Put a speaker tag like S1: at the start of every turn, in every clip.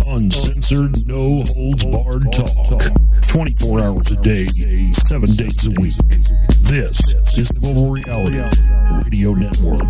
S1: Uncensored, no holds barred talk. 24 hours a day, 7 days a week. This is the Global Reality Radio Network.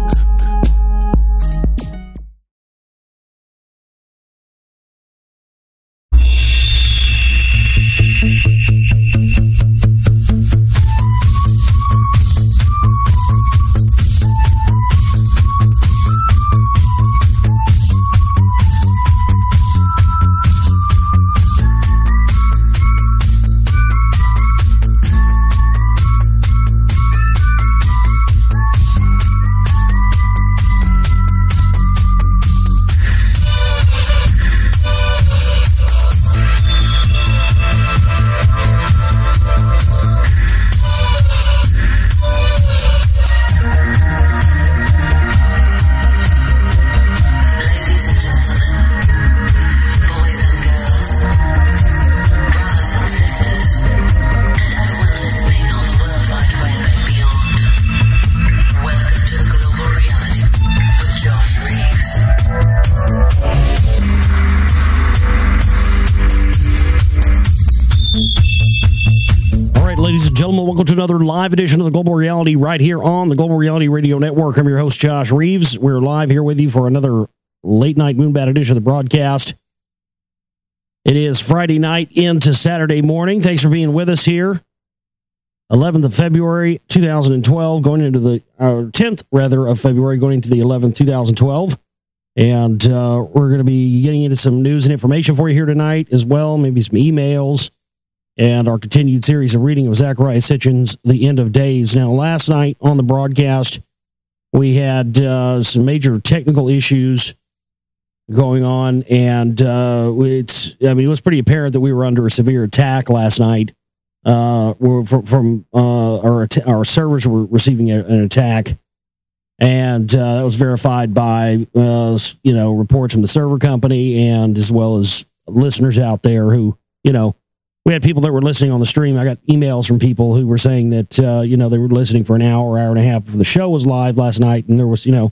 S1: Welcome to another live edition of the Global Reality right here on the Global Reality Radio Network. I'm your host, Josh Reeves. We're live here with you for another late night Moonbat edition of the broadcast. It is Friday night into Saturday morning. Thanks for being with us here. 11th of February, 2012, going into the 10th, rather, of February, going into the 11th, 2012. And we're going to be getting into some news and information for you here tonight as well, maybe some emails, and our continued series of reading of Zechariah Sitchin's The End of Days. Now, last night on the broadcast, we had some major technical issues going on, and it was pretty apparent that we were under a severe attack last night. From our servers were receiving an attack, and that was verified by reports from the server company, and as well as listeners out there who, we had people that were listening on the stream. I got emails from people who were saying that, they were listening for an hour and a half before the show was live last night, and there was, no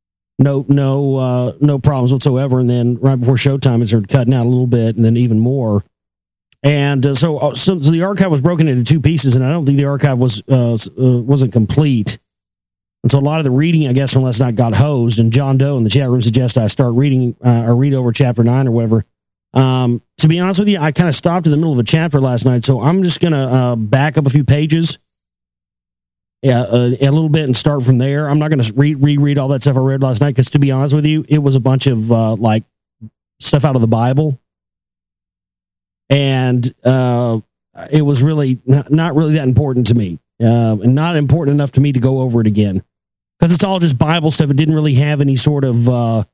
S1: problems whatsoever. And then right before showtime, it started cutting out a little bit, and then even more. And so the archive was broken into two pieces, and I don't think the archive wasn't complete. And so a lot of the reading, I guess, from last night got hosed. And John Doe in the chat room suggested I start reading, or read over chapter 9 or whatever. To be honest with you, I kind of stopped in the middle of a chapter last night, so I'm just going to back up a few pages a little bit and start from there. I'm not going to reread all that stuff I read last night, because to be honest with you, it was a bunch of stuff out of the Bible, and it was really not really that important to me, and not important enough to me to go over it again, because it's all just Bible stuff. It didn't really have any sort of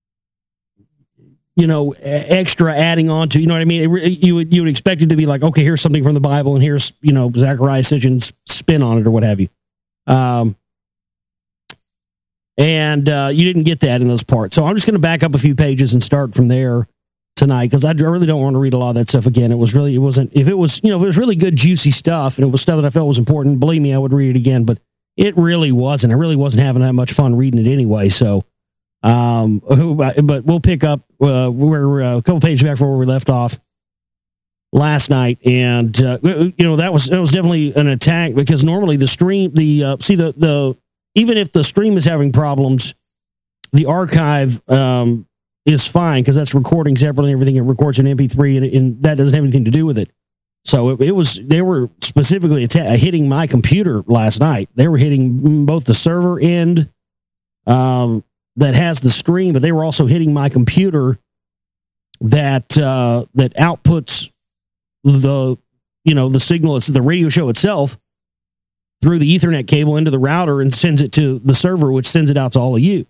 S1: extra adding on to, you know what I mean? You would expect it to be like, okay, here's something from the Bible, and here's, Zechariah Sitchin's spin on it or what have you. And you didn't get that in those parts. So I'm just going to back up a few pages and start from there tonight, because I really don't want to read a lot of that stuff again. If it was really good, juicy stuff, and it was stuff that I felt was important, believe me, I would read it again, but it really wasn't. I really wasn't having that much fun reading it anyway, so but we'll pick up. We're a couple pages back from where we left off last night, and that was definitely an attack, because normally the stream, even if the stream is having problems, the archive is fine, because that's recording separately. Everything, it records an MP3, and that doesn't have anything to do with it. So they were specifically hitting my computer last night. They were hitting both the server end that has the stream, but they were also hitting my computer that outputs the signal. It's the radio show itself through the Ethernet cable into the router and sends it to the server, which sends it out to all of you.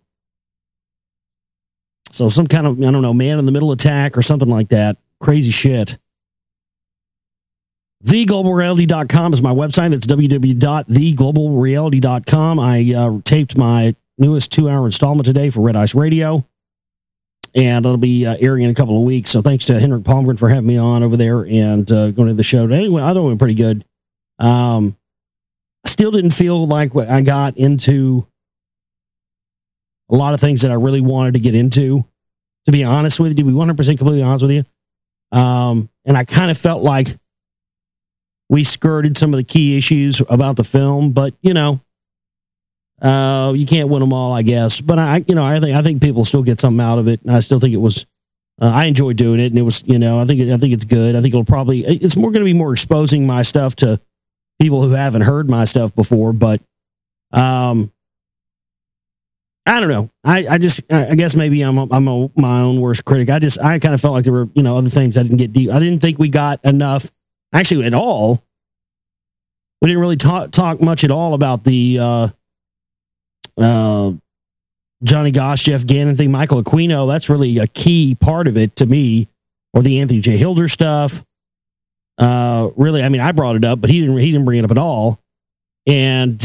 S1: So some kind of, man in the middle attack or something like that. Crazy shit. TheGlobalReality.com is my website. That's www.theglobalreality.com. I taped my newest 2-hour installment today for Red Ice Radio, and it'll be airing in a couple of weeks. So thanks to Henrik Palmgren for having me on over there and going to the show. Anyway, I thought it went pretty good. Still didn't feel like I got into a lot of things that I really wanted to get into. to be honest with you, to be 100% completely honest with you. And I kind of felt like we skirted some of the key issues about the film, but you know, you can't win them all, I guess. But I think people still get something out of it. And I still think it was, I enjoyed doing it, and it was, you know, I think it's good. I think it's going to be more exposing my stuff to people who haven't heard my stuff before. But, I don't know. I guess maybe I'm my own worst critic. I kind of felt like there were, you know, other things I didn't get deep. I didn't think we got enough, actually, at all. We didn't really talk much at all about the Johnny Gosch, Jeff Gannon thing, Michael Aquino. That's really a key part of it to me, or the Anthony J. Hilder stuff. Really, I mean, I brought it up, but he didn't bring it up at all. And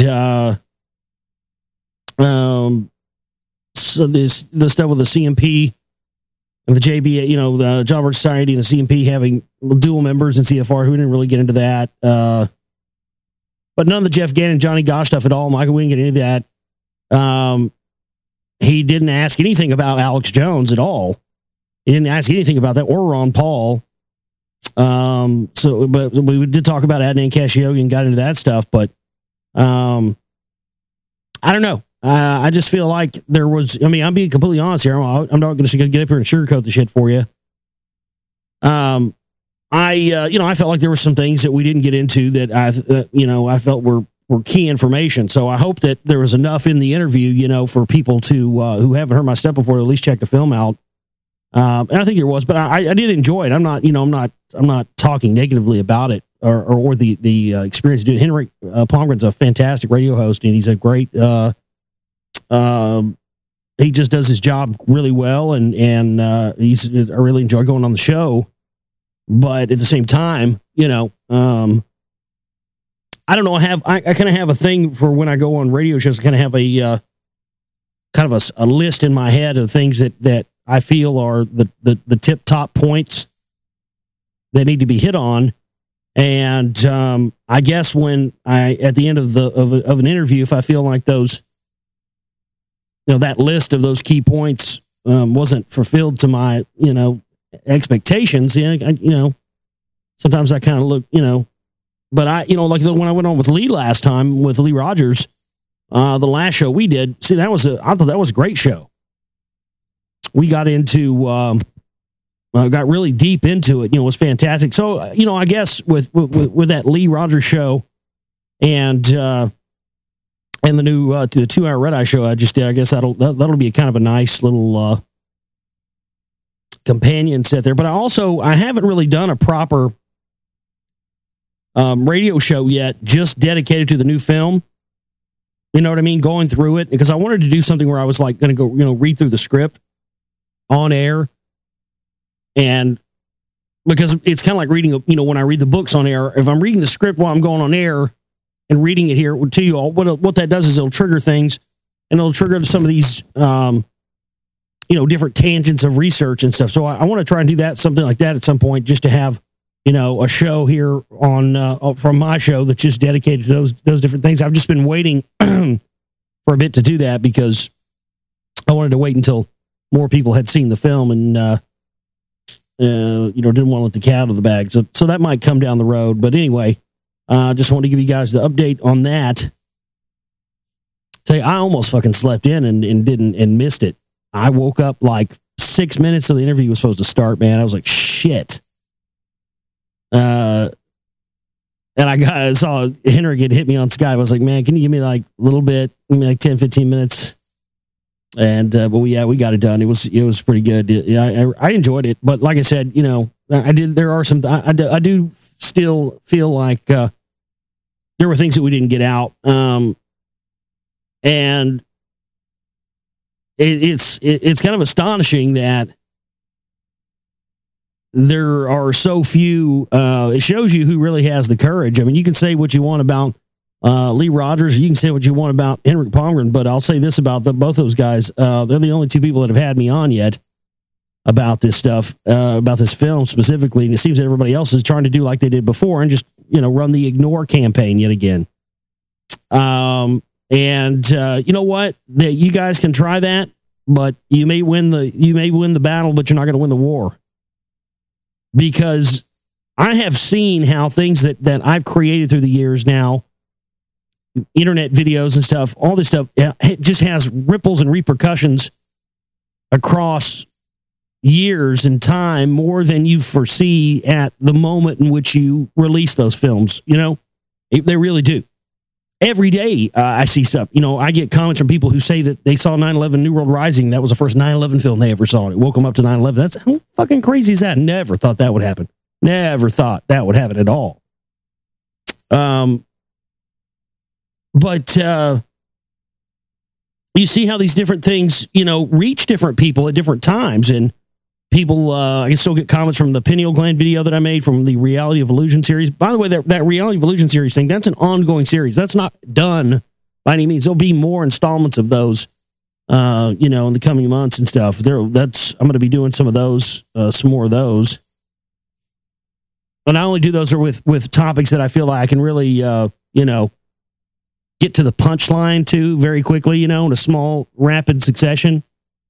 S1: so the stuff with the CMP and the JBA, you know, the John Birch Society and the CMP having dual members in CFR, who didn't really get into that. But none of the Jeff Gannon, Johnny Gosch stuff at all. Michael, we didn't get into that. He didn't ask anything about Alex Jones at all. He didn't ask anything about that, or Ron Paul. But we did talk about Adnan Khashoggi and got into that stuff. But I don't know. I just feel like there was, I mean, I'm being completely honest here. I'm not going to get up here and sugarcoat the shit for you. I felt like there were some things that we didn't get into that I felt were key information. So I hope that there was enough in the interview, you know, for people to, who haven't heard my stuff before, to at least check the film out. And I think there was, but I did enjoy it. I'm not talking negatively about it or the experience of doing it. Henrik Palmgren's a fantastic radio host, and he's a great, he just does his job really well, and I really enjoy going on the show. But at the same time, you know, I don't know. I kind of have a thing for when I go on radio shows. I kind of have a list in my head of things that I feel are the tip top points that need to be hit on. And I guess when at the end of an interview, if I feel like those, you know, that list of those key points wasn't fulfilled to my, you know, expectations, sometimes I kind of look, you know, but like when I went on with Lee last time, with Lee Rogers, the last show we did, I thought that was a great show. We got into, got really deep into it, you know, it was fantastic. So, you know, I guess with that Lee Rogers show and the new, the 2-hour Red Eye show I just did, I guess that'll be a kind of a nice little, companion set there. But I haven't really done a proper radio show yet, just dedicated to the new film. You know what I mean? Going through it, because I wanted to do something where I was like going to go, you know, read through the script on air. And because it's kind of like reading, you know, when I read the books on air, if I'm reading the script while I'm going on air and reading it here to you all, what that does is it'll trigger things, and it'll trigger some of these, you know, different tangents of research and stuff. So I want to try and do that, something like that at some point, just to have, you know, a show here on from my show that's just dedicated to those different things. I've just been waiting for a bit to do that, because I wanted to wait until more people had seen the film and you know, didn't want to let the cat out of the bag. So that might come down the road. But anyway, just wanted to give you guys the update on that. Say, I almost fucking slept in and missed it. I woke up like 6 minutes of the interview was supposed to start, man. I was like, shit. And I saw Henrik had hit me on Skype. I was like, man, can you give me like a little bit, give me like 10, 15 minutes? And, but we got it done. It was pretty good. Yeah, I enjoyed it. But like I said, you know, I do still feel like, there were things that we didn't get out. And it's kind of astonishing that there are so few. It shows you who really has the courage. I mean, you can say what you want about Lee Rogers, you can say what you want about Henrik Palmgren, but I'll say this about both those guys. They're the only two people that have had me on yet about this stuff, about this film specifically. And it seems that everybody else is trying to do like they did before and just, you know, run the ignore campaign yet again. And you know what? You guys can try that, but you may win the battle, but you're not going to win the war. Because I have seen how things that I've created through the years now, internet videos and stuff, all this stuff, it just has ripples and repercussions across years and time more than you foresee at the moment in which you release those films. You know, they really do. Every day I see stuff. You know, I get comments from people who say that they saw 9/11 New World Rising. That was the first 9/11 film they ever saw. It woke them up to 9/11. That's how fucking crazy is that? Never thought that would happen. Never thought that would happen at all. But you see how these different things, you know, reach different people at different times. And people, I can still get comments from the pineal gland video that I made from the Reality of Illusion series. By the way, that Reality of Illusion series thing, that's an ongoing series. That's not done by any means. There'll be more installments of those, you know, in the coming months and stuff. I'm going to be doing some of those, some more of those. But I only do those with topics that I feel like I can really, you know, get to the punchline to very quickly, you know, in a small, rapid succession.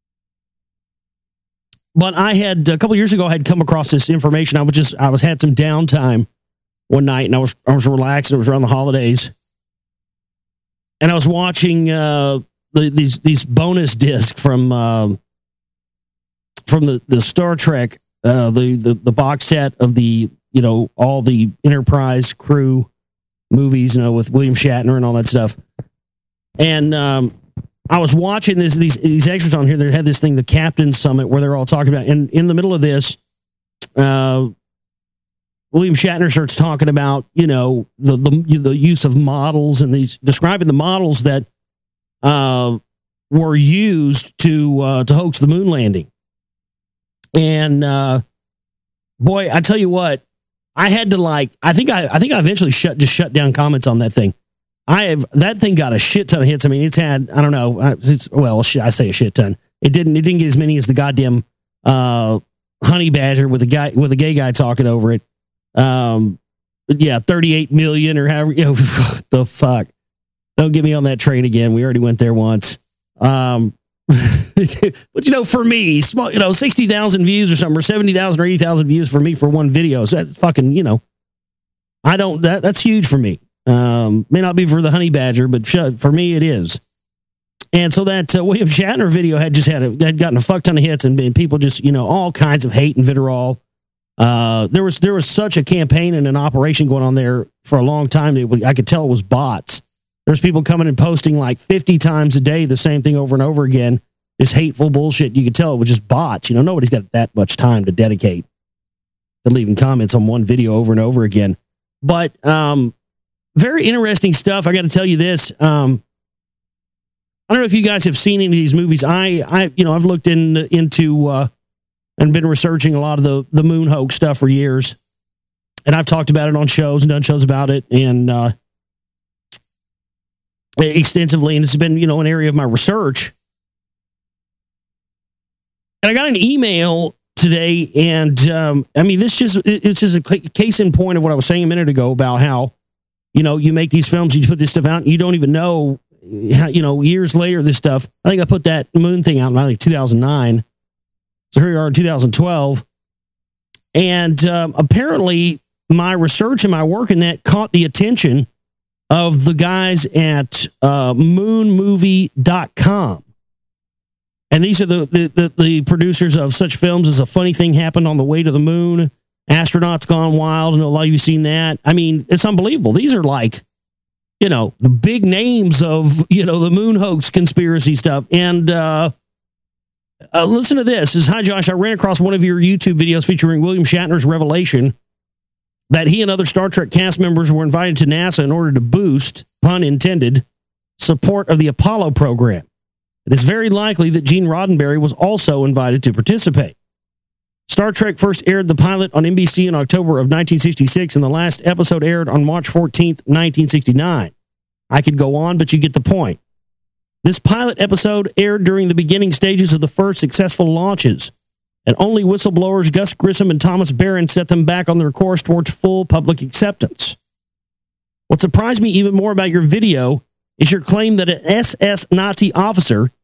S1: But I had, a couple of years ago, I had come across this information. I had some downtime one night, and I was relaxed. It was around the holidays. And I was watching these bonus discs from the Star Trek, the box set of the, you know, all the Enterprise crew movies, you know, with William Shatner and all that stuff. And I was watching these extras on here. They had this thing, the Captain's Summit, where they're all talking about. And in the middle of this, William Shatner starts talking about, you know, the use of models, and these describing the models that were used to hoax the moon landing. And boy, I tell you what, I had to I think I eventually shut down comments on that thing. That thing got a shit ton of hits. I mean, it's had, I don't know, I say a shit ton. It didn't get as many as the goddamn honey badger with a gay guy talking over it. 38 million or however, you know, the fuck. Don't get me on that train again. We already went there once. But you know, for me, small, you know, 60,000 views or something, or 70,000 or 80,000 views for me for one video. So that's fucking, you know, that's huge for me. May not be for the honey badger, but for me it is. And so that William Shatner video had gotten a fuck ton of hits, and people just, you know, all kinds of hate and vitriol. There was such a campaign and an operation going on there for a long time. I could tell it was bots. There's people coming and posting like 50 times a day the same thing over and over again. This hateful bullshit. You could tell it was just bots. You know, nobody's got that much time to dedicate to leaving comments on one video over and over again. But very interesting stuff. I got to tell you this. I don't know if you guys have seen any of these movies. I've looked into and been researching a lot of the moon hoax stuff for years, and I've talked about it on shows and done shows about it, and extensively. And it's been, you know, an area of my research. And I got an email today, and I mean, it's just a case in point of what I was saying a minute ago about how, you know, you make these films, you put this stuff out, and you don't even know how, you know, years later, this stuff. I think I put that moon thing out in like 2009. So here we are in 2012. And apparently my research and my work in that caught the attention of the guys at moonmovie.com. And these are the producers of such films as A Funny Thing Happened on the Way to the Moon, Astronauts Gone Wild, and a lot of you have seen that. I mean, it's unbelievable. These are like, you know, the big names of, you know, the moon hoax conspiracy stuff. And listen to this. It says, "Hi, Josh. I ran across one of your YouTube videos featuring William Shatner's revelation that he and other Star Trek cast members were invited to NASA in order to boost, pun intended, support of the Apollo program. It is very likely that Gene Roddenberry was also invited to participate. Star Trek first aired the pilot on NBC in October of 1966, and the last episode aired on March 14th, 1969. I could go on, but you get the point. This pilot episode aired during the beginning stages of the first successful launches, and only whistleblowers Gus Grissom and Thomas Barron set them back on their course towards full public acceptance. What surprised me even more about your video is your claim that an SS Nazi officer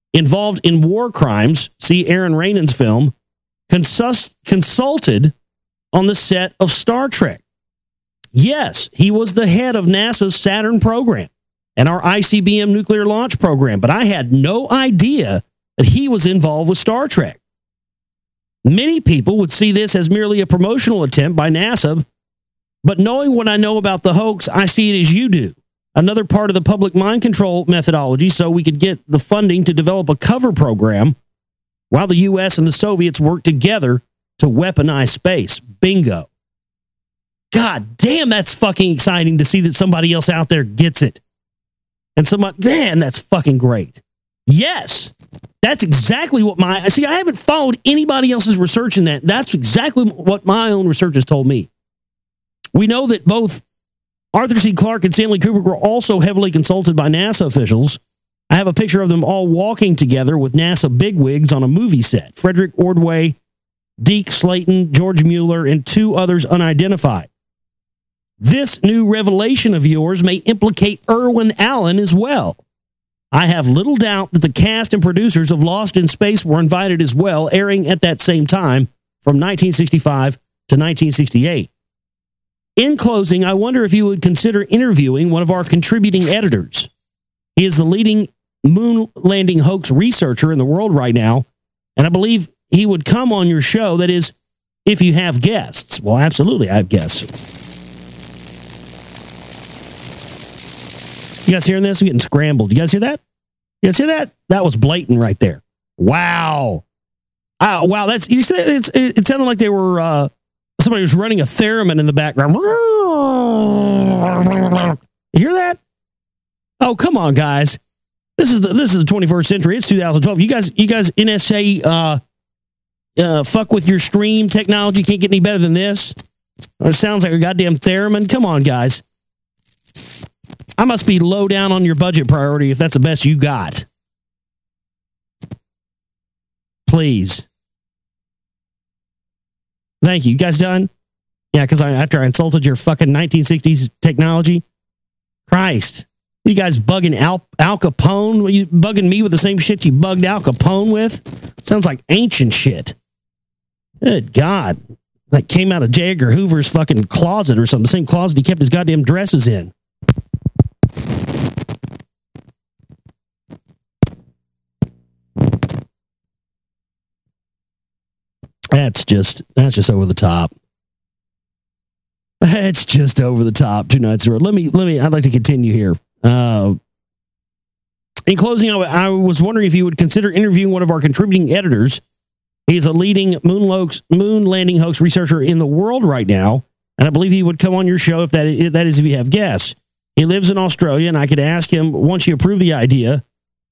S1: involved in war crimes, see Aaron Rainan's film, consulted on the set of Star Trek. Yes, he was the head of NASA's Saturn program and our ICBM nuclear launch program, but I had no idea that he was involved with Star Trek. Many people would see this as merely a promotional attempt by NASA, but knowing what I know about the hoax, I see it as you do. Another part of the public mind control methodology so we could get the funding to develop a cover program while the U.S. and the Soviets worked together to weaponize space. Bingo. God damn, that's fucking exciting to see that somebody else out there gets it. And somebody, man, that's fucking great. Yes, that's exactly what I haven't followed anybody else's research in that. That's exactly what my own research has told me. We know that both Arthur C. Clarke and Stanley Kubrick were also heavily consulted by NASA officials. I have a picture of them all walking together with NASA bigwigs on a movie set. Frederick Ordway, Deke Slayton, George Mueller, and 2 others unidentified. This new revelation of yours may implicate Irwin Allen as well. I have little doubt that the cast and producers of Lost in Space were invited as well, airing at that same time from 1965 to 1968. In closing, I wonder if you would consider interviewing one of our contributing editors. He is the leading moon landing hoax researcher in the world right now, and I believe he would come on your show. That is, if you have guests. Well, absolutely, I have guests. You guys hearing this? I'm getting scrambled. You guys hear that? You guys hear that? That was blatant right there. Wow. Wow. That's, you see, it sounded like they were, somebody was running a theremin in the background. You hear that? Oh, come on, guys. This is the 21st century. It's 2012. You guys NSA, fuck with your stream technology. Can't get any better than this. It sounds like a goddamn theremin. Come on, guys. I must be low down on your budget priority if that's the best you got. Please. Thank you. You guys done? Yeah, because after I insulted your fucking 1960s technology. Christ. You guys bugging Al Capone? Are you bugging me with the same shit you bugged Al Capone with? Sounds like ancient shit. Good God. That came out of J. Edgar Hoover's fucking closet or something. The same closet he kept his goddamn dresses in. That's just over the top. That's just over the top. 2 nights ago. I'd like to continue here. In closing, I was wondering if you would consider interviewing one of our contributing editors. He's a leading moon landing hoax researcher in the world right now, and I believe he would come on your show if that is if you have guests. He lives in Australia, and I could ask him once you approve the idea.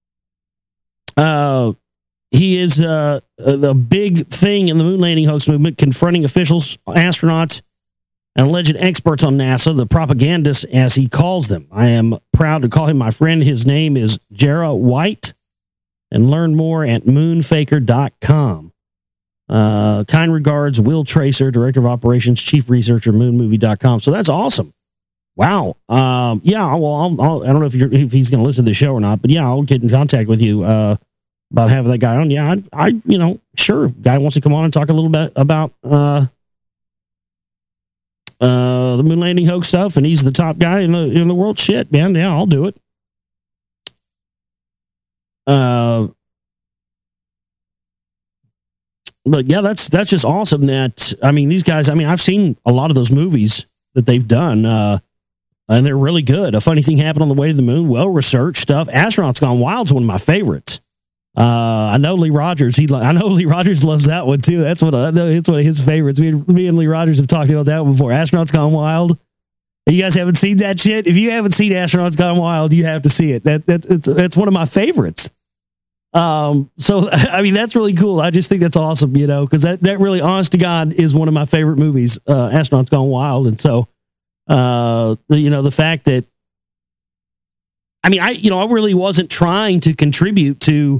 S1: He is the big thing in the moon landing hoax movement, confronting officials, astronauts, and alleged experts on NASA, the propagandists, as he calls them. I am proud to call him my friend. His name is Jara White, and learn more at moonfaker.com. Kind regards, Will Tracer, Director of Operations, Chief Researcher, moonmovie.com. So that's awesome. Wow. Yeah, well, I don't know if he's going to listen to the show or not, but yeah, I'll get in contact with you about having that guy on. Yeah, I sure. Guy wants to come on and talk a little bit about the moon landing hoax stuff, and he's the top guy in the world. Shit, man. Yeah, I'll do it. But yeah, that's just awesome. That, I mean, these guys, I mean, I've seen a lot of those movies that they've done, and they're really good. A Funny Thing Happened on the Way to the Moon, well-researched stuff. Astronauts Gone Wild is one of my favorites. I know Lee Rogers. I know Lee Rogers loves that one too. That's one of his favorites. Me and Lee Rogers have talked about that one before. Astronauts Gone Wild. You guys haven't seen that shit? If you haven't seen Astronauts Gone Wild, you have to see it. That's one of my favorites. So I mean, that's really cool. I just think that's awesome, because that really, honest to God, is one of my favorite movies, Astronauts Gone Wild. And so, the fact that, I mean, I really wasn't trying to contribute to,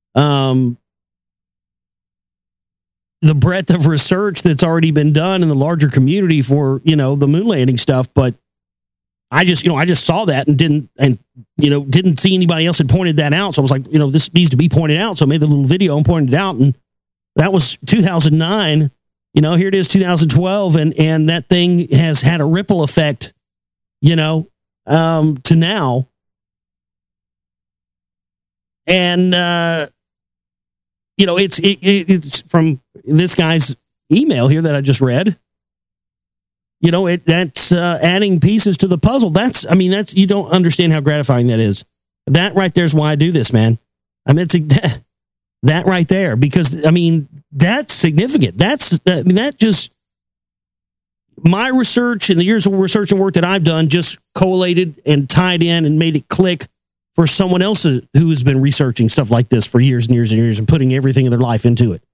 S1: the breadth of research that's already been done in the larger community for, the moon landing stuff. But I just saw that and didn't see anybody else had pointed that out. So I was like, this needs to be pointed out. So I made the little video and pointed it out. And that was 2009. Here it is 2012. And that thing has had a ripple effect, to now. And, it's from this guy's email here that I just read. That's adding pieces to the puzzle. That's you don't understand how gratifying that is. That right there is why I do this, man. That right there, because that's significant. That just, my research and the years of research and work that I've done just collated and tied in and made it click for someone else who has been researching stuff like this for years and years and years and putting everything in their life into it.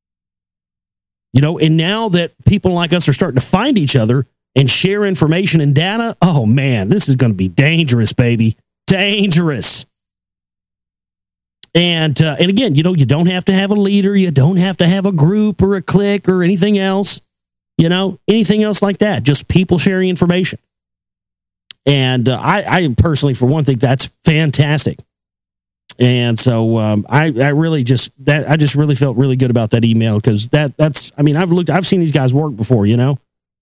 S1: And now that people like us are starting to find each other and share information and data, oh man, this is going to be dangerous, baby. Dangerous. And again, you don't have to have a leader. You don't have to have a group or a clique or anything else, anything else like that. Just people sharing information. And I personally, for one, think that's fantastic. And so I just really felt really good about that email, because that's I've seen these guys work before, and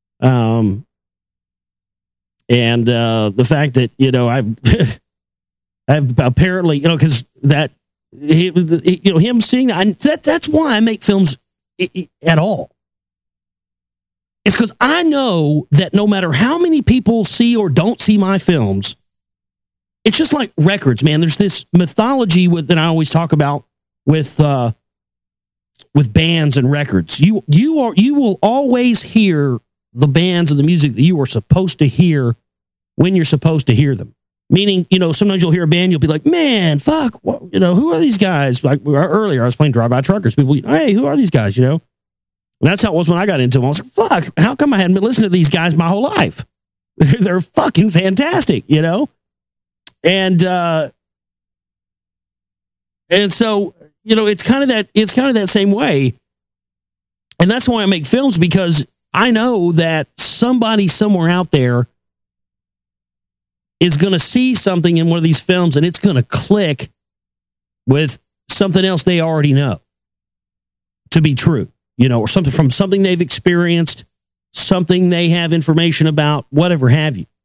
S1: the fact that I've apparently because that him seeing that's why I make films at all. It's because I know that no matter how many people see or don't see my films, it's just like records, man. There's this mythology that I always talk about with bands and records. You will always hear the bands and the music that you are supposed to hear when you're supposed to hear them. Meaning, sometimes you'll hear a band, you'll be like, man, fuck, who are these guys? Like earlier, I was playing Drive By Truckers. People, hey, who are these guys? And that's how it was when I got into them. I was like, fuck, how come I hadn't been listening to these guys my whole life? They're fucking fantastic, And so, it's kind of that same way. And that's why I make films, because I know that somebody somewhere out there is going to see something in one of these films and it's going to click with something else they already know to be true, or something from something they've experienced, something they have information about, whatever have you.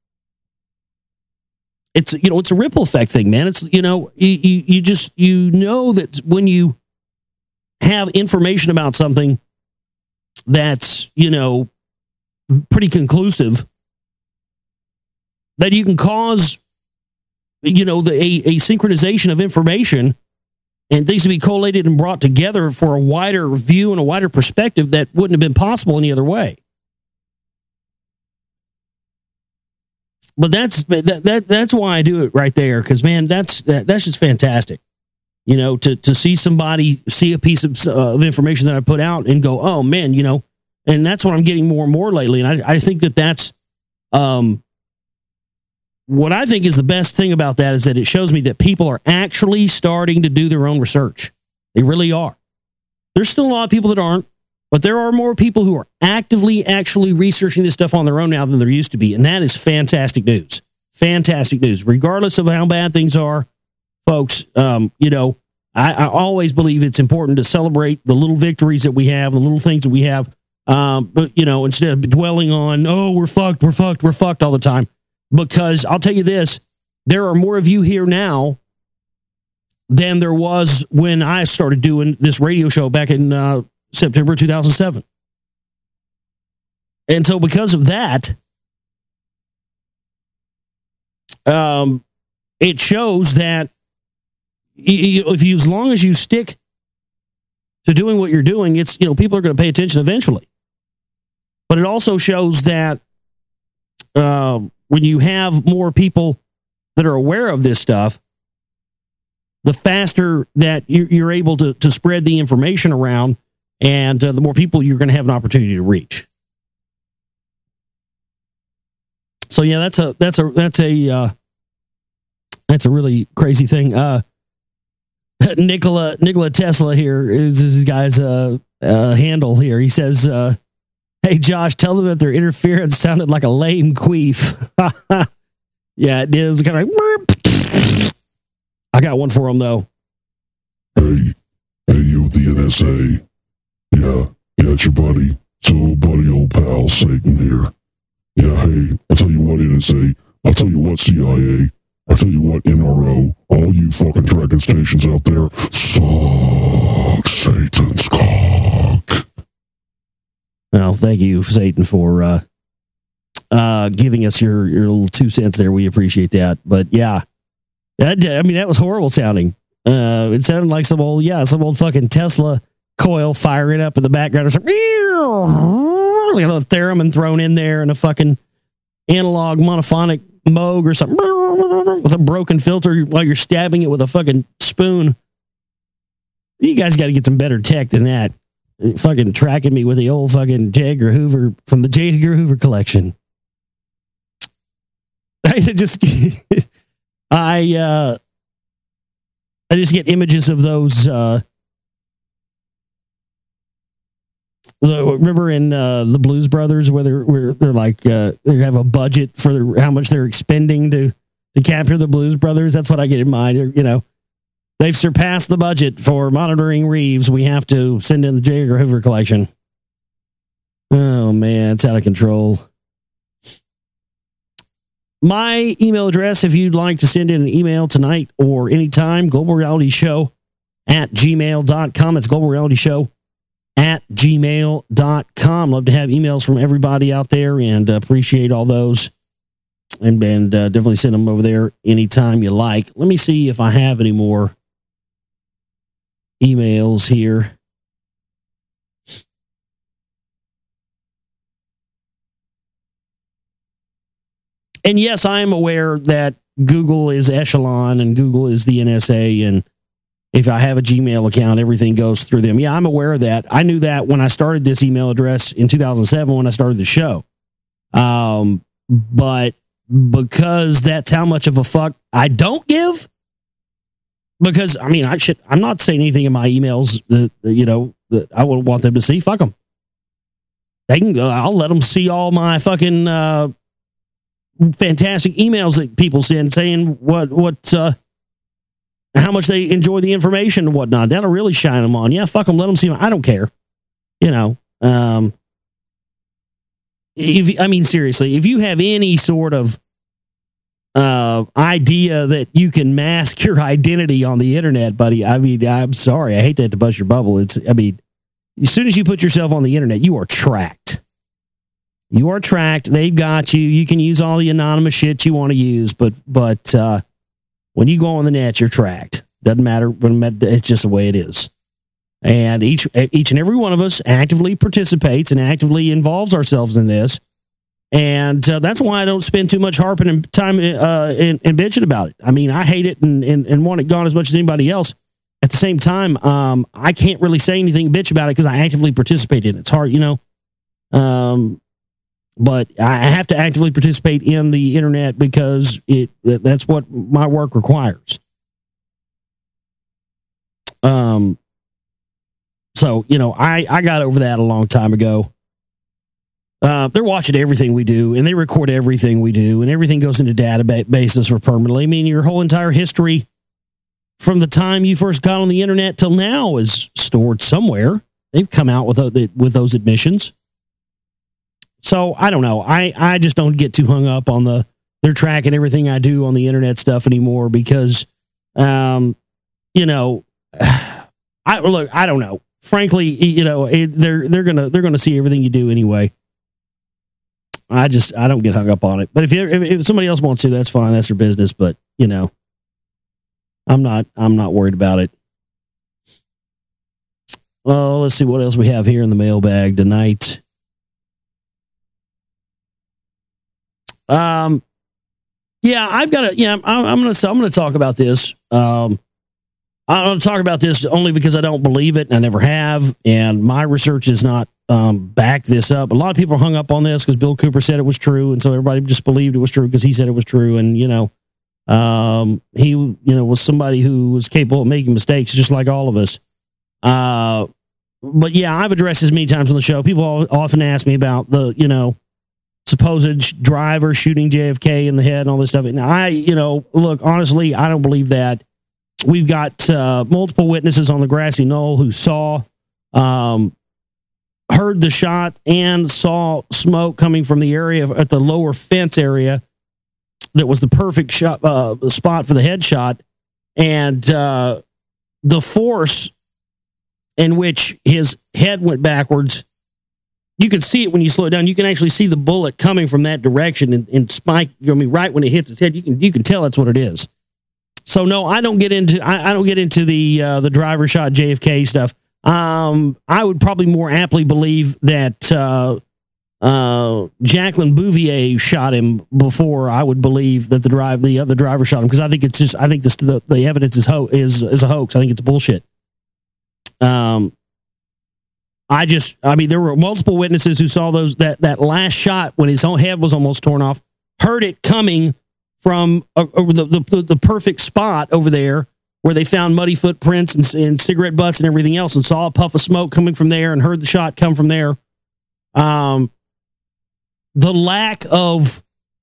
S1: It's, it's a ripple effect thing, man. It's, you just, that when you have information about something that's, pretty conclusive, that you can cause, a synchronization of information and things to be collated and brought together for a wider view and a wider perspective that wouldn't have been possible any other way. But that's why I do it right there, because man, that's just fantastic. To see somebody see a piece of information that I put out and go, oh man, and that's what I'm getting more and more lately. And I think that's what I think is the best thing about that is that it shows me that people are actually starting to do their own research. They really are. There's still a lot of people that aren't, but there are more people who are actively actually researching this stuff on their own now than there used to be. And that is fantastic news. Fantastic news. Regardless of how bad things are, folks, I always believe it's important to celebrate the little victories that we have, the little things that we have. But, instead of dwelling on, oh, we're fucked all the time. Because I'll tell you this, there are more of you here now than there was when I started doing this radio show back in September 2007. And so because of that, it shows that as long as you stick to doing what you're doing, it's, people are going to pay attention eventually. But it also shows that when you have more people that are aware of this stuff, the faster that you're able to spread the information around, and the more people you're going to have an opportunity to reach. So yeah, that's a really crazy thing. Nikola Tesla here is this guy's handle here. He says, "Hey Josh, tell them that their interference sounded like a lame queef." Yeah, it is kind of. I got one for him though.
S2: Hey, you with the NSA? Yeah, it's your buddy. So, buddy, old pal, Satan here. Yeah, hey, I tell you what, NSA. I tell you what, CIA. I tell you what, NRO. All you fucking tracking stations out there, suck Satan's cock.
S1: Well, thank you, Satan, for giving us your little 2 cents there. We appreciate that. But yeah, that was horrible sounding. It sounded like some old fucking Tesla coil firing up in the background or something. Like a theremin thrown in there and a fucking analog monophonic Moog or something with a broken filter while you're stabbing it with a fucking spoon. You guys got to get some better tech than that. Fucking tracking me with the old fucking J. Edgar Hoover from the J. Edgar Hoover collection. I just get images of those. Remember in the Blues Brothers where they're like they have a budget for how much they're expending to capture the Blues Brothers. That's what I get in mind. You know, they've surpassed the budget for monitoring Reeves. We have to send in the J. Edgar Hoover collection. Oh man, it's out of control. My email address, if you'd like to send in an email tonight or anytime, globalrealityshow@gmail.com. It's globalrealityshow@gmail.com. Love to have emails from everybody out there and appreciate all those. And definitely send them over there anytime you like. Let me see if I have any more emails here. And yes, I am aware that Google is Echelon and Google is the NSA. And if I have a Gmail account, everything goes through them. Yeah, I'm aware of that. I knew that when I started this email address in 2007 when I started the show. But because that's how much of a fuck I don't give, because I mean, I'm not saying anything in my emails that I would want them to see. Fuck them. They can go. I'll let them see all my fucking fantastic emails that people send saying how much they enjoy the information and whatnot. That'll really shine them on. Yeah, fuck them. Let them see them. I don't care. Seriously, if you have any sort of idea that you can mask your identity on the internet, buddy, I mean, I'm sorry. I hate that to bust your bubble. As soon as you put yourself on the internet, you are tracked. You are tracked. They've got you. You can use all the anonymous shit you want to use, but when you go on the net, you're tracked. Doesn't matter. It's just the way it is. And each and every one of us actively participates and actively involves ourselves in this. And that's why I don't spend too much harping and time and bitching about it. I mean, I hate it and want it gone as much as anybody else. At the same time, I can't really say anything bitch about it because I actively participate in it. It's hard, but I have to actively participate in the internet because that's what my work requires. So, I got over that a long time ago. They're watching everything we do and they record everything we do and everything goes into databases for permanently. I mean, your whole entire history from the time you first got on the internet till now is stored somewhere. They've come out with those admissions. So I don't know. I just don't get too hung up on they're tracking everything I do on the internet stuff anymore because, I don't know. Frankly, they're gonna see everything you do anyway. I don't get hung up on it. But if somebody else wants to, that's fine. That's their business. But I'm not worried about it. Well, let's see what else we have here in the mailbag tonight. I'm going to talk about this. I'm going to talk about this only because I don't believe it and I never have. And my research does not back this up. A lot of people are hung up on this because Bill Cooper said it was true. And so everybody just believed it was true because he said it was true. And, he, was somebody who was capable of making mistakes just like all of us. But yeah, I've addressed this many times on the show. People often ask me about the supposed driver shooting JFK in the head and all this stuff. And look, honestly, I don't believe that. We've got multiple witnesses on the grassy knoll who saw, heard the shot and saw smoke coming from the area at the lower fence area that was the perfect shot, spot for the headshot. And the force in which his head went backwards, you can see it when you slow it down. You can actually see the bullet coming from that direction and spike. I mean, right when it hits his head, you can tell that's what it is. So no, I don't get into the driver shot JFK stuff. I would probably more aptly believe that Jacqueline Bouvier shot him before I would believe that the other driver shot him, because I think the evidence is a hoax. I think it's bullshit. There were multiple witnesses who saw that last shot when his own head was almost torn off, heard it coming from the perfect spot over there where they found muddy footprints and cigarette butts and everything else, and saw a puff of smoke coming from there and heard the shot come from there. The lack of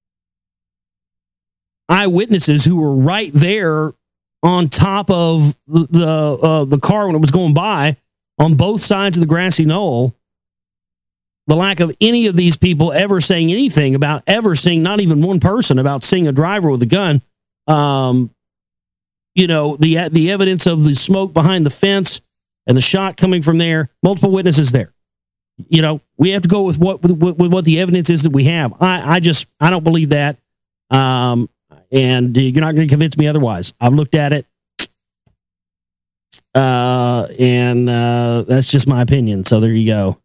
S1: eyewitnesses who were right there on top of the car when it was going by on both sides of the grassy knoll, the lack of any of these people ever saying anything about ever seeing, not even one person, about seeing a driver with a gun. The evidence of the smoke behind the fence and the shot coming from there, multiple witnesses there. We have to go with what the evidence is that we have. I don't believe that. And you're not going to convince me otherwise. I've looked at it. And that's just my opinion. So there you go.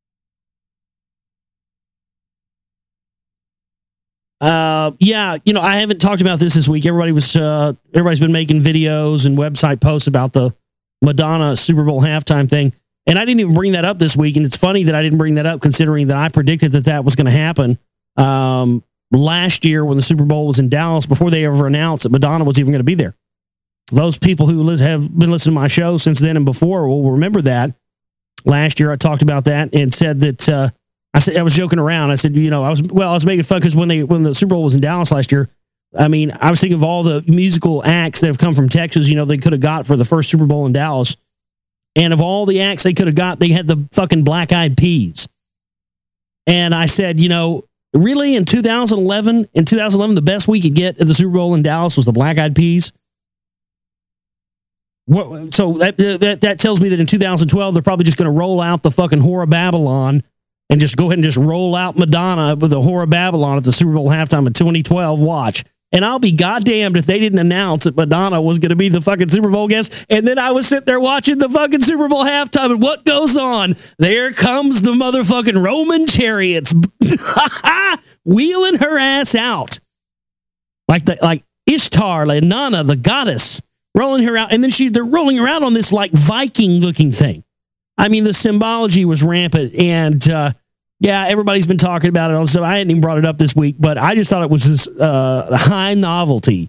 S1: I haven't talked about this week. Everybody's been making videos and website posts about the Madonna Super Bowl halftime thing. And I didn't even bring that up this week. And it's funny that I didn't bring that up, considering that I predicted that was going to happen last year when the Super Bowl was in Dallas, before they ever announced that Madonna was even going to be there. Those people who have been listening to my show since then and before will remember that. Last year I talked about that and said that I was joking around. I said, I was making fun because when the Super Bowl was in Dallas last year, I mean, I was thinking of all the musical acts that have come from Texas, they could have got for the first Super Bowl in Dallas. And of all the acts they could have got, they had the fucking Black Eyed Peas. And I said, really in 2011, the best we could get at the Super Bowl in Dallas was the Black Eyed Peas. So that tells me that in 2012, they're probably just going to roll out the fucking Whore of Babylon and just go ahead and just roll out Madonna with the Whore of Babylon at the Super Bowl halftime in 2012. Watch. And I'll be goddamned if they didn't announce that Madonna was going to be the fucking Super Bowl guest. And then I was sitting there watching the fucking Super Bowl halftime, and what goes on? There comes the motherfucking Roman chariots wheeling her ass out. Like Ishtar, like Nana, the goddess, rolling her out. And then they're rolling around on this like Viking looking thing. I mean, the symbology was rampant, and everybody's been talking about it. So I hadn't even brought it up this week, but I just thought it was this high novelty,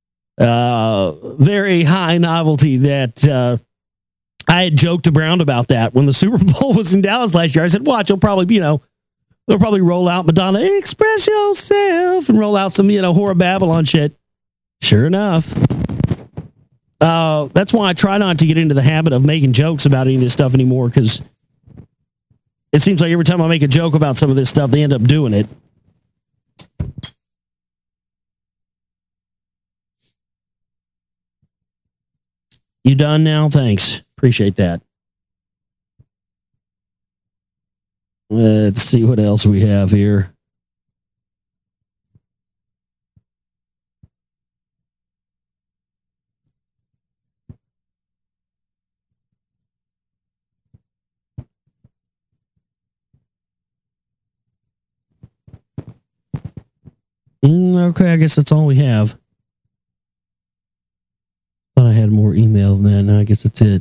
S1: very high novelty that I had joked around about that when the Super Bowl was in Dallas last year. I said, watch, they'll probably roll out Madonna, express yourself, and roll out some, Whore of Babylon shit. Sure enough. That's why I try not to get into the habit of making jokes about any of this stuff anymore, because it seems like every time I make a joke about some of this stuff, they end up doing it. You done now? Thanks. Appreciate that. Let's see what else we have here. Okay, I guess that's all we have. Thought I had more email than that. No, I guess that's it.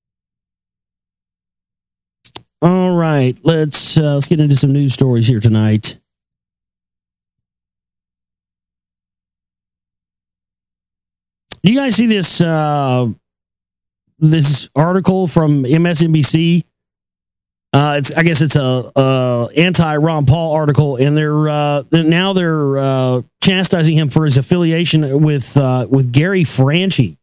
S1: All right, let's get into some news stories here tonight. Do you guys see this this article from MSNBC I guess it's a anti Ron Paul article, and they're chastising him for his affiliation with Gary Franchi.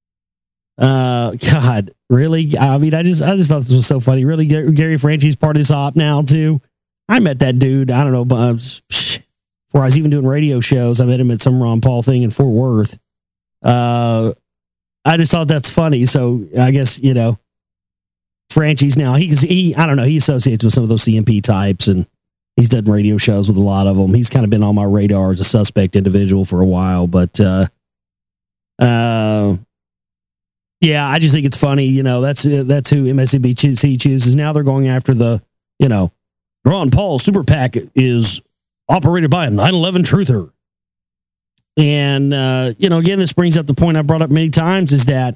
S1: God, really? I mean, I just thought this was so funny. Really, Gary Franchi's part of this op now too. I met that dude. I don't know, but before I was even doing radio shows, I met him at some Ron Paul thing in Fort Worth. I just thought that's funny. So I guess Franchi's now I don't know, he associates with some of those CMP types, and he's done radio shows with a lot of them. He's kind of been on my radar as a suspect individual for a while, but yeah, I just think it's funny. That's who MSNBC chooses. Now they're going after the Ron Paul super PAC is operated by a 9/11 truther. And again, this brings up the point I brought up many times, is that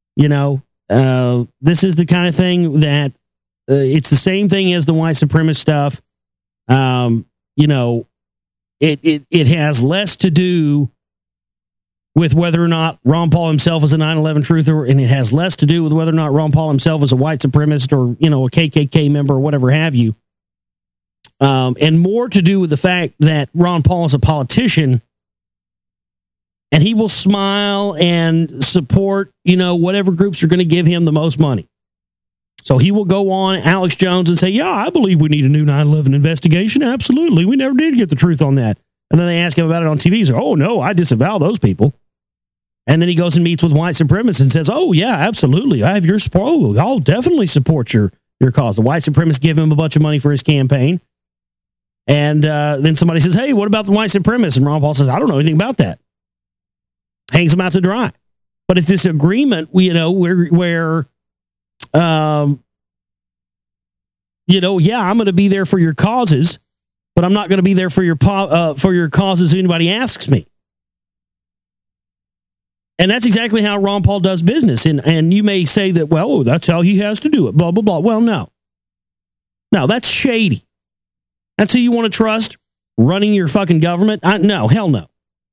S1: this is the kind of thing that it's the same thing as the white supremacist stuff. It has less to do with whether or not Ron Paul himself is a 9/11 truther, and it has less to do with whether or not Ron Paul himself is a white supremacist or a KKK member or whatever have you, and more to do with the fact that Ron Paul is a politician. And he will smile and support, whatever groups are going to give him the most money. So he will go on Alex Jones and say, yeah, I believe we need a new 9/11 investigation. Absolutely. We never did get the truth on that. And then they ask him about it on TV. He's like, oh, no, I disavow those people. And then he goes and meets with white supremacists and says, oh, yeah, absolutely. I have your support. I'll definitely support your cause. The white supremacists give him a bunch of money for his campaign. And then somebody says, hey, what about the white supremacists? And Ron Paul says, I don't know anything about that. Hangs them out to dry. But it's this agreement, where yeah, I'm going to be there for your causes, but I'm not going to be there for your causes if anybody asks me. And that's exactly how Ron Paul does business. And you may say that, well, that's how he has to do it, blah, blah, blah. Well, no. No, that's shady. That's who you want to trust running your fucking government? No, hell no.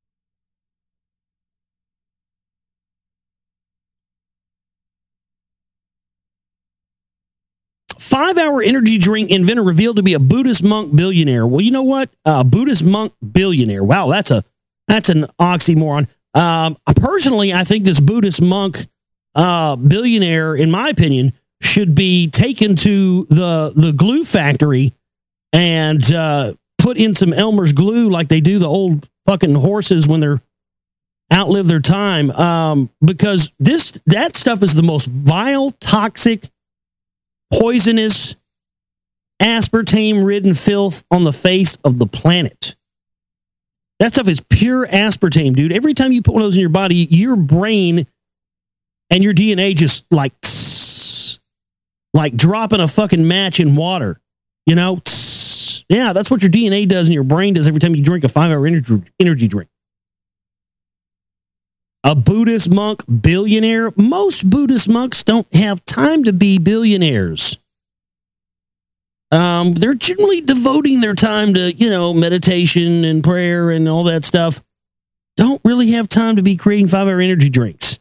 S1: Five-hour energy drink inventor revealed to be a Buddhist monk billionaire. Well, you know what? A Buddhist monk billionaire. Wow, that's an oxymoron. Personally, I think this Buddhist monk billionaire, in my opinion, should be taken to the glue factory and put in some Elmer's glue like they do the old fucking horses when they're outlive their time. Because that stuff is the most vile, toxic, poisonous, aspartame-ridden filth on the face of the planet. That stuff is pure aspartame, dude. Every time you put one of those in your body, your brain and your DNA just like dropping a fucking match in water. Yeah, that's what your DNA does and your brain does every time you drink a 5-hour energy drink. A Buddhist monk billionaire? Most Buddhist monks don't have time to be billionaires. They're generally devoting their time to, meditation and prayer and all that stuff. Don't really have time to be creating 5-hour energy drinks.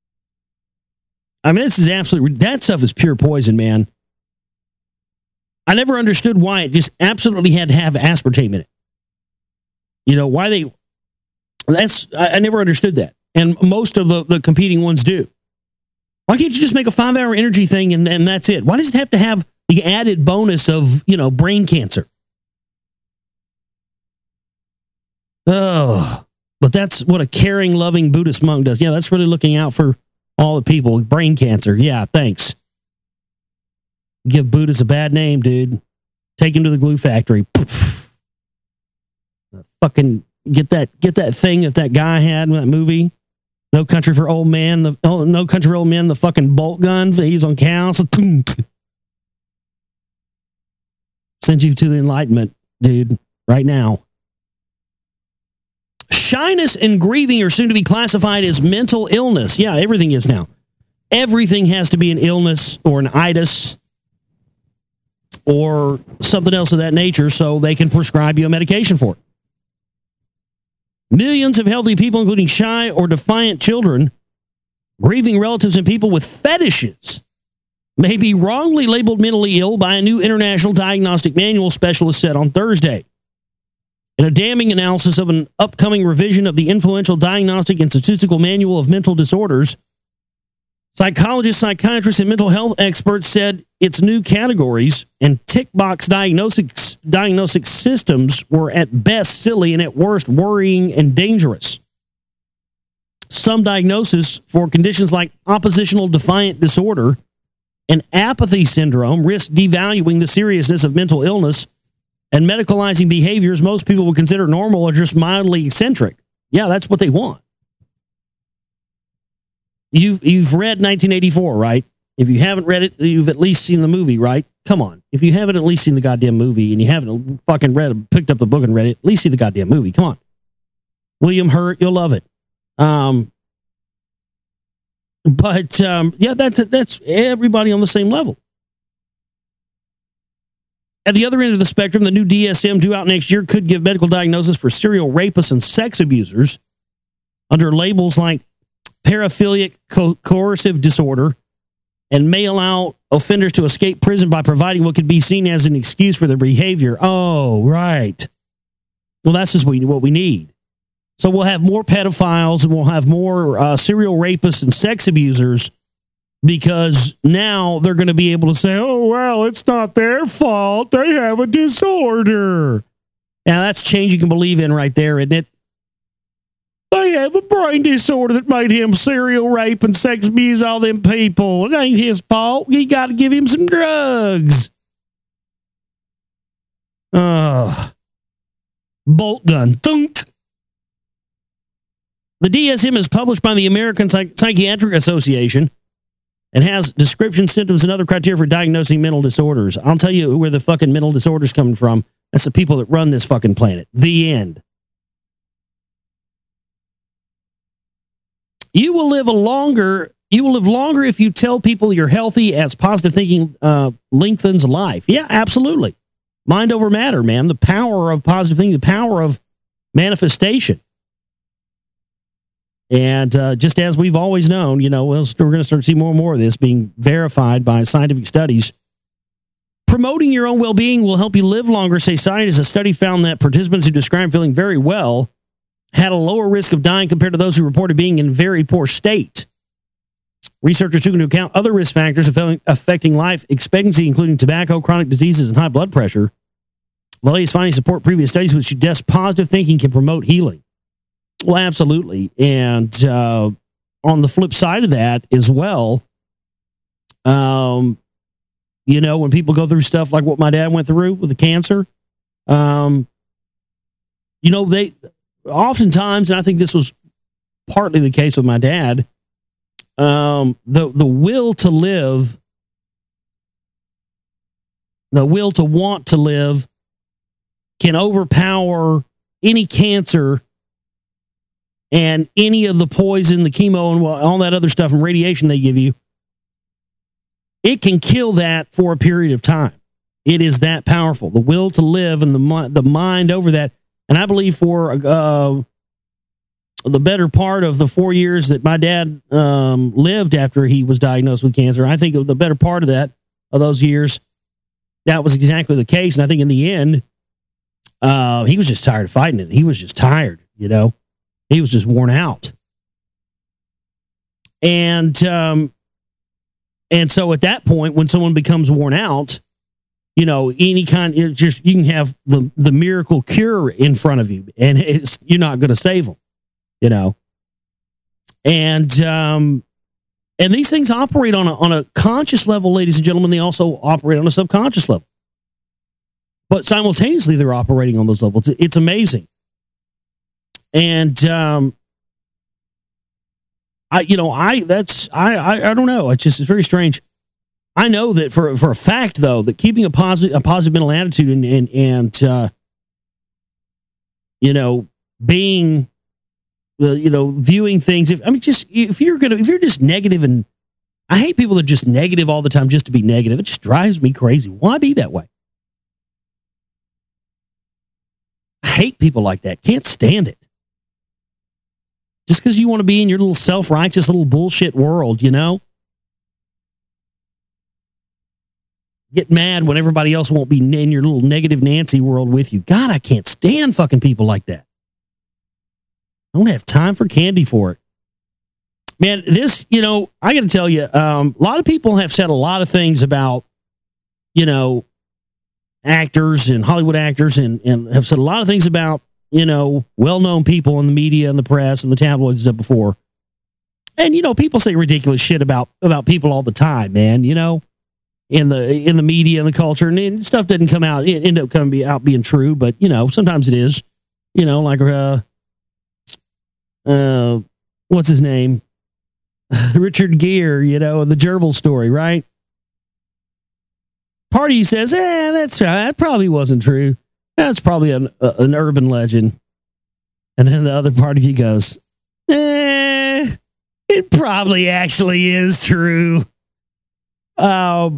S1: I mean, this is that stuff is pure poison, man. I never understood why it just absolutely had to have aspartame in it. I never understood that. And most of the competing ones do. Why can't you just make a 5-hour energy thing and that's it? Why does it have to have the added bonus of, brain cancer? Oh, but that's what a caring, loving Buddhist monk does. Yeah, that's really looking out for all the people. Brain cancer. Yeah, thanks. Give Buddhists a bad name, dude. Take him to the glue factory. Fucking get that thing that guy had in that movie. No Country for Old Men. No Country for Old Men. The fucking bolt gun. He's on council. Send you to the Enlightenment, dude, right now. Shyness and grieving are soon to be classified as mental illness. Yeah, everything is now. Everything has to be an illness or an itis or something else of that nature so they can prescribe you a medication for it. Millions of healthy people, including shy or defiant children, grieving relatives and people with fetishes may be wrongly labeled mentally ill by a new international diagnostic manual, specialist said on Thursday. In a damning analysis of an upcoming revision of the influential Diagnostic and Statistical Manual of Mental Disorders, psychologists, psychiatrists, and mental health experts said its new categories and tick box diagnostic systems were at best silly and at worst worrying and dangerous. Some diagnoses for conditions like oppositional defiant disorder and apathy syndrome risk devaluing the seriousness of mental illness and medicalizing behaviors most people would consider normal or just mildly eccentric. Yeah, that's what they want. You've read 1984, right? If you haven't read it, you've at least seen the movie, right? Come on. If you haven't at least seen the goddamn movie and you haven't fucking picked up the book and read it, at least see the goddamn movie. Come on. William Hurt, you'll love it. Yeah, that's everybody on the same level. At the other end of the spectrum, the new DSM due out next year could give medical diagnosis for serial rapists and sex abusers under labels like paraphilic coercive disorder and may allow offenders to escape prison by providing what could be seen as an excuse for their behavior. Oh, right. Well, that's just what we need. So we'll have more pedophiles and we'll have more serial rapists and sex abusers because now they're going to be able to say, oh, well, it's not their fault. They have a disorder. Now, that's change you can believe in right there, isn't it? They have a brain disorder that made him serial rape and sex abuse all them people. It ain't his fault. You got to give him some drugs. Bolt gun. Thunk. The DSM is published by the American Psychiatric Association and has description, symptoms, and other criteria for diagnosing mental disorders. I'll tell you where the fucking mental disorders coming from. That's the people that run this fucking planet. The end. You will live longer if you tell people you're healthy, as positive thinking lengthens life. Yeah, absolutely. Mind over matter, man. The power of positive thinking, the power of manifestation. And just as we've always known, we're going to start to see more and more of this being verified by scientific studies. Promoting your own well-being will help you live longer, say scientists. A study found that participants who described feeling very well had a lower risk of dying compared to those who reported being in very poor state. Researchers took into account other risk factors affecting life expectancy, including tobacco, chronic diseases, and high blood pressure. The latest findings support previous studies which suggest positive thinking can promote healing. Well, absolutely. And on the flip side of that as well, when people go through stuff like what my dad went through with the cancer, they oftentimes, and I think this was partly the case with my dad, the will to live, the will to want to live can overpower any cancer and any of the poison, the chemo, and all that other stuff and radiation they give you. It can kill that for a period of time. It is that powerful. The will to live and the mind over that. And I believe for the better part of the 4 years that my dad lived after he was diagnosed with cancer, I think the better part of those years, that was exactly the case. And I think in the end, he was just tired of fighting it. He was just tired, He was just worn out. And so at that point, when someone becomes worn out, any kind, you can have the miracle cure in front of you, and you're not going to save them, And these things operate on a conscious level, ladies and gentlemen. They also operate on a subconscious level, but simultaneously they're operating on those levels. It's amazing. And I don't know. It's very strange. I know that for a fact, though, that keeping a positive mental attitude and being, viewing things. If you're just negative, and I hate people that are just negative all the time just to be negative. It just drives me crazy. Why be that way? I hate people like that. Can't stand it. Just because you want to be in your little self-righteous little bullshit world, get mad when everybody else won't be in your little negative Nancy world with you. God, I can't stand fucking people like that. I don't have time for candy for it. Man, this, I got to tell you, a lot of people have said a lot of things about, actors and Hollywood actors and have said a lot of things about, well-known people in the media and the press and the tabloids before. And, people say ridiculous shit about people all the time, man, in the media and the culture, and stuff doesn't come out, it end up being true, but, sometimes it is, like, what's his name? Richard Gere, the gerbil story, right? Party says, that's right. That probably wasn't true. That's probably an urban legend. And then the other party goes, it probably actually is true. But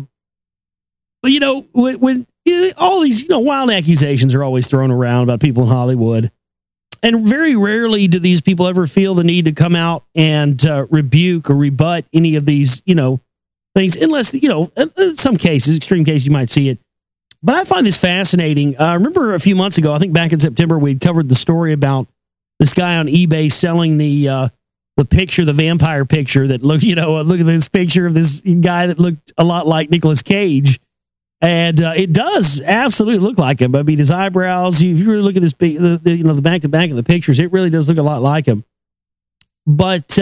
S1: when all these, wild accusations are always thrown around about people in Hollywood. And very rarely do these people ever feel the need to come out and rebuke or rebut any of these, things, unless, in some cases, extreme cases, you might see it. But I find this fascinating. I remember a few months ago, I think back in September, we'd covered the story about this guy on eBay selling the picture, the vampire picture that looked, look at this picture of this guy that looked a lot like Nicolas Cage. And it does absolutely look like him. I mean, his eyebrows, if you really look at this, the back to back of the pictures, it really does look a lot like him. But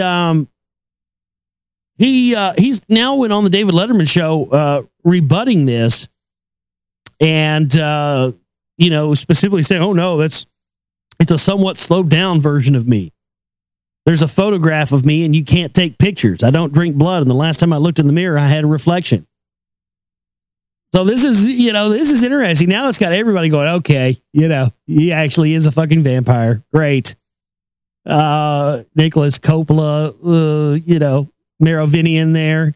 S1: he's now went on the David Letterman show rebutting this and, specifically saying, oh, no, it's a somewhat slowed down version of me. There's a photograph of me and you can't take pictures. I don't drink blood. And the last time I looked in the mirror, I had a reflection. So this is interesting. Now it's got everybody going, okay, he actually is a fucking vampire. Great. Nicholas Coppola, Merovingian there.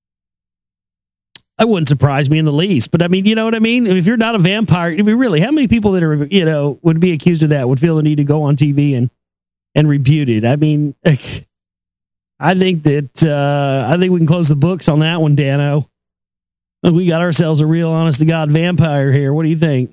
S1: That wouldn't surprise me in the least. But I mean, you know what I mean? If you're not a vampire, I mean, really, how many people that are, would be accused of that would feel the need to go on TV and rebut it? I mean, I think we can close the books on that one, Dano. We got ourselves a real honest to God vampire here. What do you think?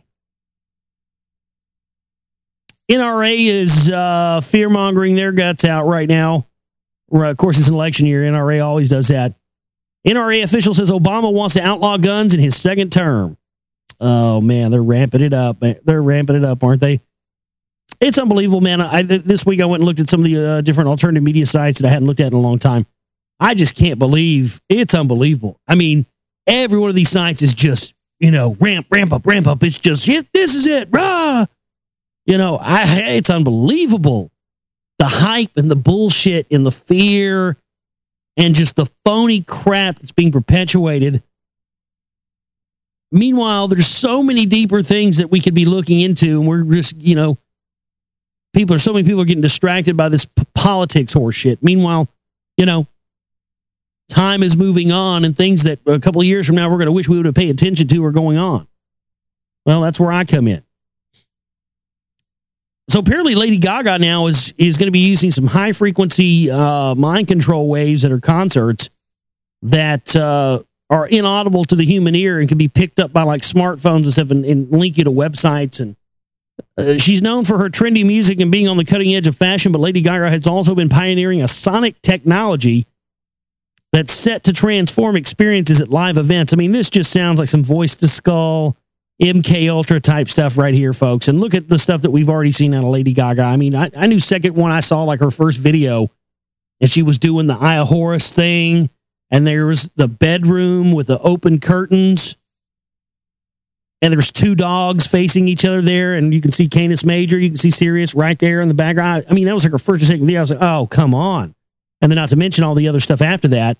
S1: NRA is fear mongering their guts out right now. Of course, it's an election year. NRA always does that. NRA official says Obama wants to outlaw guns in his second term. Oh, man, they're ramping it up. They're ramping it up, aren't they? It's unbelievable, man. This week I went and looked at some of the different alternative media sites that I hadn't looked at in a long time. I just can't believe it's unbelievable. I mean, every one of these sites is just, ramp up. It's just, this is it. Rah! It's unbelievable. The hype and the bullshit and the fear and just the phony crap that's being perpetuated. Meanwhile, there's so many deeper things that we could be looking into, and we're just, so many people are getting distracted by this politics horse shit. Meanwhile, time is moving on, and things that a couple of years from now we're going to wish we would have paid attention to are going on. Well, that's where I come in. So apparently Lady Gaga now is going to be using some high-frequency mind control waves at her concerts that are inaudible to the human ear and can be picked up by like smartphones and stuff and link you to websites. And she's known for her trendy music and being on the cutting edge of fashion, but Lady Gaga has also been pioneering a sonic technology that's set to transform experiences at live events. I mean, this just sounds like some voice to skull, MK Ultra type stuff right here, folks. And look at the stuff that we've already seen out of Lady Gaga. I mean, I knew second one I saw like her first video, and she was doing the Eye of Horus thing, and there was the bedroom with the open curtains, and there's two dogs facing each other there, and you can see Canis Major, you can see Sirius right there in the background. I mean, that was like her first or second video. I was like, oh, come on. And then not to mention all the other stuff after that.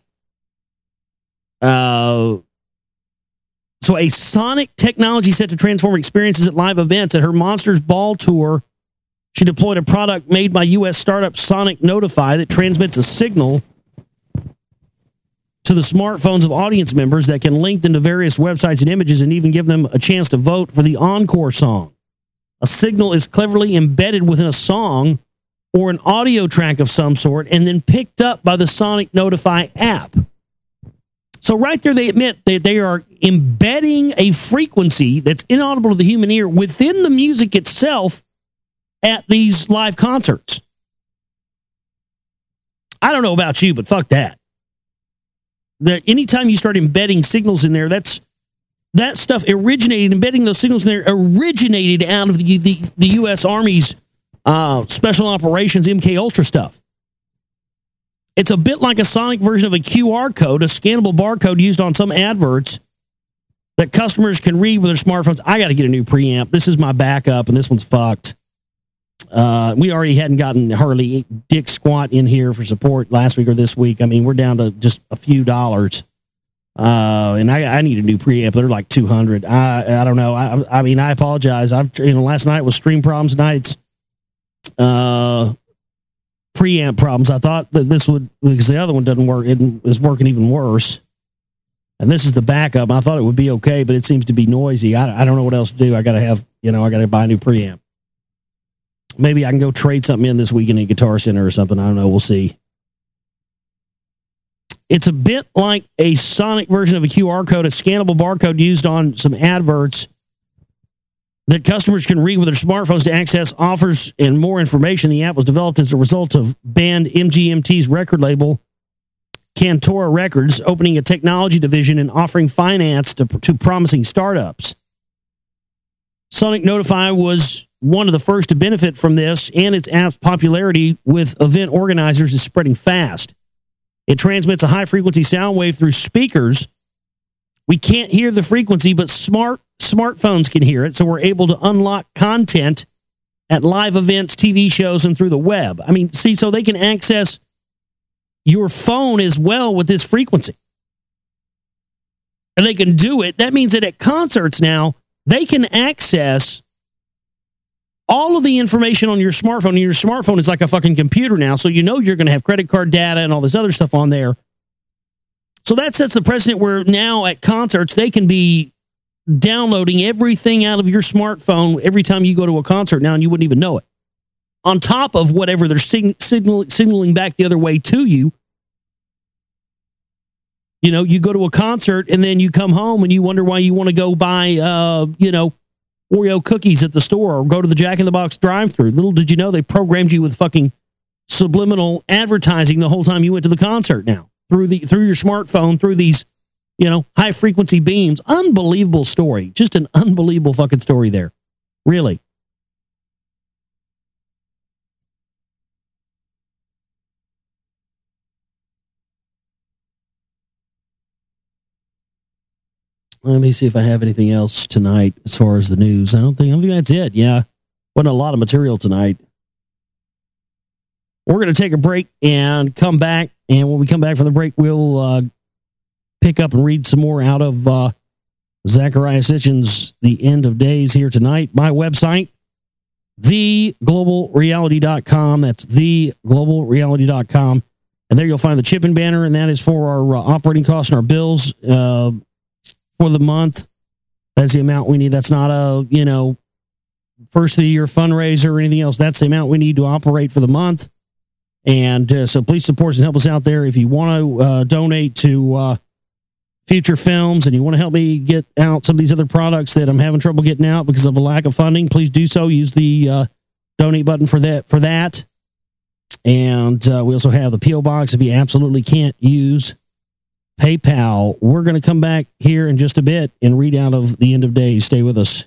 S1: So a sonic technology set to transform experiences at live events. At her Monsters Ball tour, she deployed a product made by U.S. startup Sonic Notify that transmits a signal to the smartphones of audience members that can link them to various websites and images and even give them a chance to vote for the encore song. A signal is cleverly embedded within a song or an audio track of some sort and then picked up by the Sonic Notify app. So right there, they admit that they are embedding a frequency that's inaudible to the human ear within the music itself at these live concerts. I don't know about you, but fuck that. Anytime you start embedding signals in there, that stuff originated, embedding those signals in there originated out of the U.S. Army's Special Operations MK Ultra stuff. It's a bit like a sonic version of a QR code, a scannable barcode used on some adverts that customers can read with their smartphones. I got to get a new preamp. This is my backup, and this one's fucked. We already hadn't gotten hardly dick squat in here for support last week or this week. I mean, we're down to just a few dollars. And I need a new preamp. They're like $200. I don't know. I mean, I apologize. Last night was stream problems nights. Preamp problems. I thought that this would, because the other one doesn't work, it is working even worse. And this is the backup. I thought it would be okay, but it seems to be noisy. I don't know what else to do. I got to buy a new preamp. Maybe I can go trade something in this weekend at Guitar Center or something. I don't know. We'll see. It's a bit like a sonic version of a QR code, a scannable barcode used on some adverts that customers can read with their smartphones to access offers and more information. The app was developed as a result of band MGMT's record label, Cantora Records, opening a technology division and offering finance to promising startups. Sonic Notify was one of the first to benefit from this, and its app's popularity with event organizers is spreading fast. It transmits a high-frequency sound wave through speakers. We can't hear the frequency, but smartphones can hear it, so we're able to unlock content at live events, TV shows, and through the web. I mean, see, so they can access your phone as well with this frequency. And they can do it. That means that at concerts now, they can access all of the information on your smartphone. And your smartphone is like a fucking computer now, so you know you're going to have credit card data and all this other stuff on there. So that sets the precedent where now at concerts, they can be downloading everything out of your smartphone every time you go to a concert now, and you wouldn't even know it. On top of whatever they're signaling back the other way to you. You know, you go to a concert and then you come home and you wonder why you want to go buy, Oreo cookies at the store or go to the Jack in the Box drive-thru. Little did you know they programmed you with fucking subliminal advertising the whole time you went to the concert now through your smartphone, through these, high frequency beams. Unbelievable story. Just an unbelievable fucking story there. Really. Let me see if I have anything else tonight as far as the news. I think that's it. Yeah. Wasn't a lot of material tonight. We're going to take a break and come back. And when we come back from the break, we'll pick up and read some more out of Zachariah Sitchin's The End of Days here tonight. My website, theglobalreality.com. That's theglobalreality.com. And there you'll find the Chipping banner, and that is for our operating costs and our bills for the month. That's the amount we need. That's not a, first of the year fundraiser or anything else. That's the amount we need to operate for the month. And so please support us and help us out there. If you want to donate to future films and you want to help me get out some of these other products that I'm having trouble getting out because of a lack of funding, please do so. Use the donate button for that. And we also have the P.O. Box if you absolutely can't use PayPal. We're going to come back here in just a bit and read out of The End of Days. Stay with us.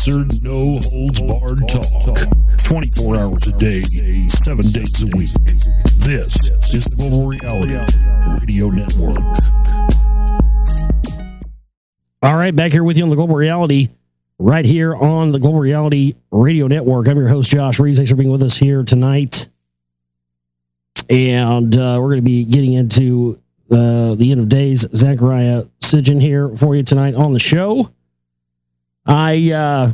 S2: Uncensored, no holds barred talk. 24 hours a day, 7 days a week. This is the Global Reality Radio Network.
S1: All right, back here with you on the Global Reality, right here on the Global Reality Radio Network. I'm your host, Josh Reeves. Thanks for being with us here tonight. And we're going to be getting into the end of days. Zechariah Sitchin here for you tonight on the show. Like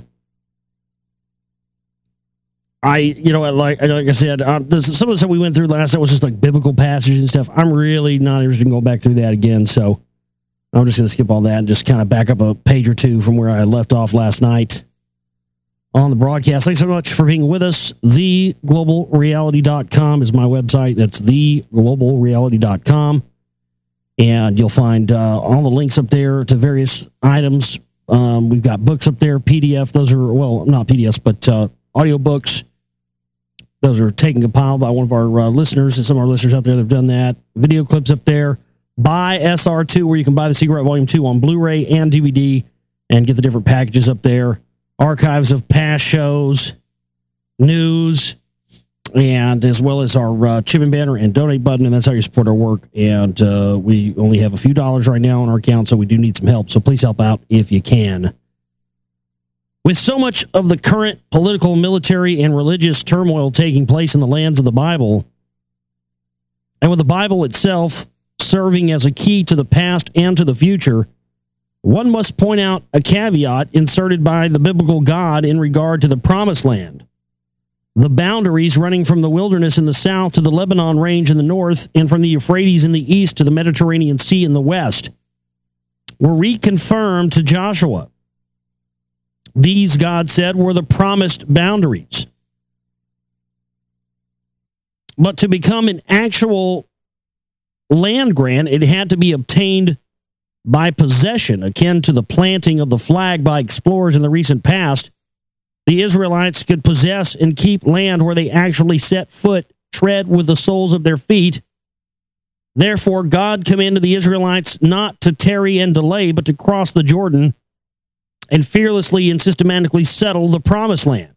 S1: I said, some of the stuff we went through last night was just like biblical passages and stuff. I'm really not interested in going back through that again, so I'm just going to skip all that and just kind of back up a page or two from where I left off last night on the broadcast. Thanks so much for being with us. TheGlobalReality.com is my website. That's TheGlobalReality.com. And you'll find all the links up there to various items. We've got books up there, PDF. Those are, well, not PDFs, but audio books. Those are taken compiled by one of our listeners, and some of our listeners out there that have done that. Video clips up there. Buy SR2, where you can buy the Secret Volume 2 on Blu-ray and DVD and get the different packages up there. Archives of past shows, news, and as well as our chip and banner and donate button, and that's how you support our work. And we only have a few dollars right now on our account, so we do need some help. So please help out if you can. With so much of the current political, military, and religious turmoil taking place in the lands of the Bible, and with the Bible itself serving as a key to the past and to the future, one must point out a caveat inserted by the biblical God in regard to the Promised Land. The boundaries running from the wilderness in the south to the Lebanon range in the north, and from the Euphrates in the east to the Mediterranean Sea in the west, were reconfirmed to Joshua. These, God said, were the promised boundaries. But to become an actual land grant, it had to be obtained by possession, akin to the planting of the flag by explorers in the recent past. The Israelites could possess and keep land where they actually set foot, tread with the soles of their feet. Therefore, God commanded the Israelites not to tarry and delay, but to cross the Jordan and fearlessly and systematically settle the Promised Land.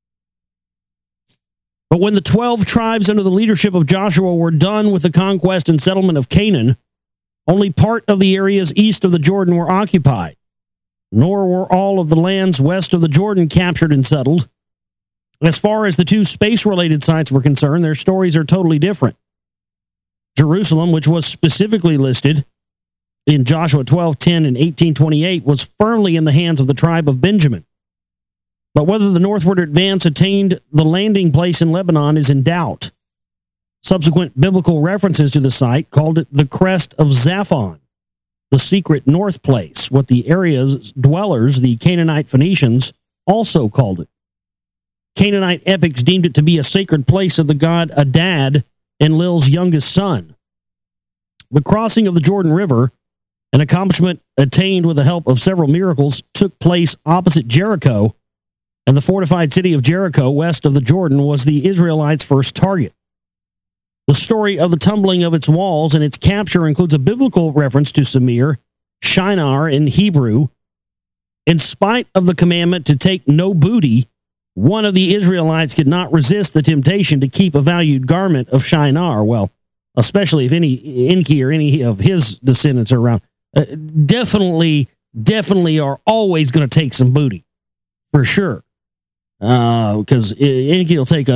S1: But when the 12 tribes under the leadership of Joshua were done with the conquest and settlement of Canaan, only part of the areas east of the Jordan were occupied, nor were all of the lands west of the Jordan captured and settled. As far as the two space-related sites were concerned, their stories are totally different. Jerusalem, which was specifically listed in Joshua 12:10 and 18:28, was firmly in the hands of the tribe of Benjamin. But whether the northward advance attained the landing place in Lebanon is in doubt. Subsequent biblical references to the site called it the crest of Zaphon, the secret north place, what the area's dwellers, the Canaanite Phoenicians, also called it. Canaanite epics deemed it to be a sacred place of the god Adad, Enlil's youngest son. The crossing of the Jordan River, an accomplishment attained with the help of several miracles, took place opposite Jericho, and the fortified city of Jericho, west of the Jordan, was the Israelites' first target. The story of the tumbling of its walls and its capture includes a biblical reference to Samir, Shinar in Hebrew. In spite of the commandment to take no booty, one of the Israelites could not resist the temptation to keep a valued garment of Shinar. Well, especially if any Enki or any of his descendants are around. Definitely are always going to take some booty, for sure. Because Enki will take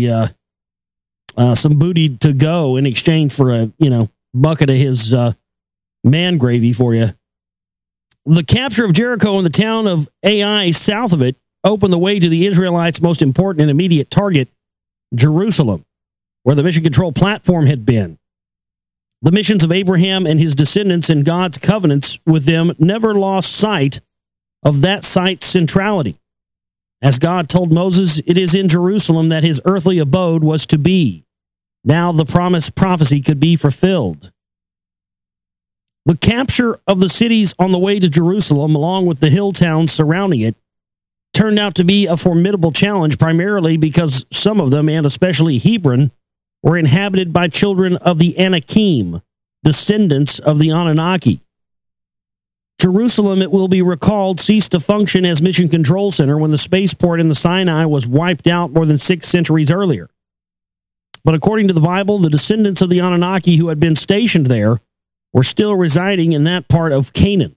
S1: some booty to go in exchange for a bucket of his man gravy for you. The capture of Jericho and the town of Ai south of it opened the way to the Israelites' most important and immediate target, Jerusalem, where the mission control platform had been. The missions of Abraham and his descendants and God's covenants with them never lost sight of that site's centrality. As God told Moses, it is in Jerusalem that his earthly abode was to be. Now the promised prophecy could be fulfilled. The capture of the cities on the way to Jerusalem, along with the hill towns surrounding it, turned out to be a formidable challenge, primarily because some of them, and especially Hebron, were inhabited by children of the Anakim, descendants of the Anunnaki. Jerusalem, it will be recalled, ceased to function as mission control center when the spaceport in the Sinai was wiped out more than 6 centuries earlier. But according to the Bible, the descendants of the Anunnaki who had been stationed there were still residing in that part of Canaan.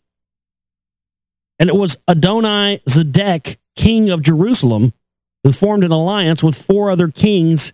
S1: And it was Adoni-Zedek, king of Jerusalem, who formed an alliance with 4 other kings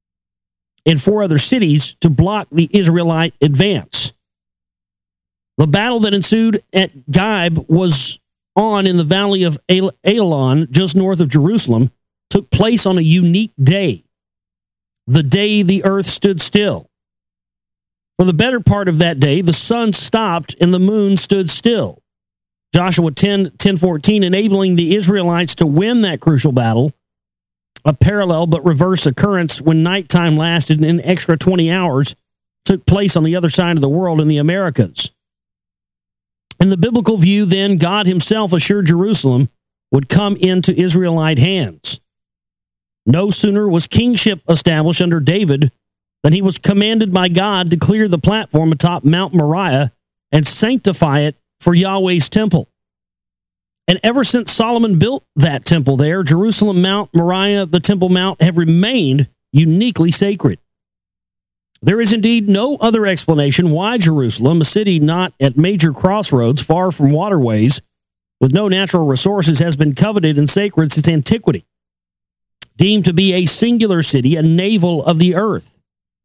S1: in 4 other cities to block the Israelite advance. The battle that ensued at Gib was on in the valley of Ajalon, just north of Jerusalem, took place on a unique day, the day the earth stood still. For the better part of that day, the sun stopped and the moon stood still. Joshua 10:14, enabling the Israelites to win that crucial battle, a parallel but reverse occurrence when nighttime lasted an extra 20 hours, took place on the other side of the world in the Americas. In the biblical view, then, God himself assured Jerusalem would come into Israelite hands. No sooner was kingship established under David than he was commanded by God to clear the platform atop Mount Moriah and sanctify it for Yahweh's temple. And ever since Solomon built that temple there, Jerusalem, Mount Moriah, the Temple Mount have remained uniquely sacred. There is indeed no other explanation why Jerusalem, a city not at major crossroads, far from waterways, with no natural resources, has been coveted and sacred since antiquity. Deemed to be a singular city, a navel of the earth.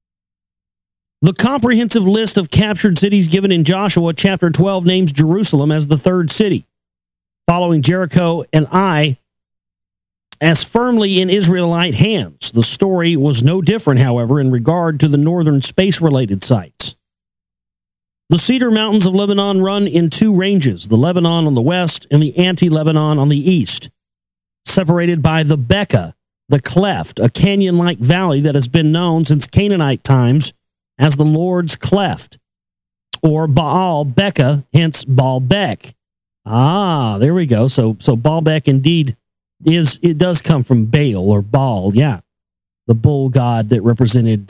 S1: The comprehensive list of captured cities given in Joshua chapter 12 names Jerusalem as the 3rd city, following Jericho and Ai as firmly in Israelite hands. The story was no different, however, in regard to the northern space-related sites. The Cedar Mountains of Lebanon run in 2 ranges, the Lebanon on the west and the Anti-Lebanon on the east, separated by the Becca, the Cleft, a canyon-like valley that has been known since Canaanite times as the Lord's Cleft, or Baal Becca, hence Baalbek. Ah, there we go. So Baalbek indeed it does come from Baal or Baal, yeah, the bull god that represented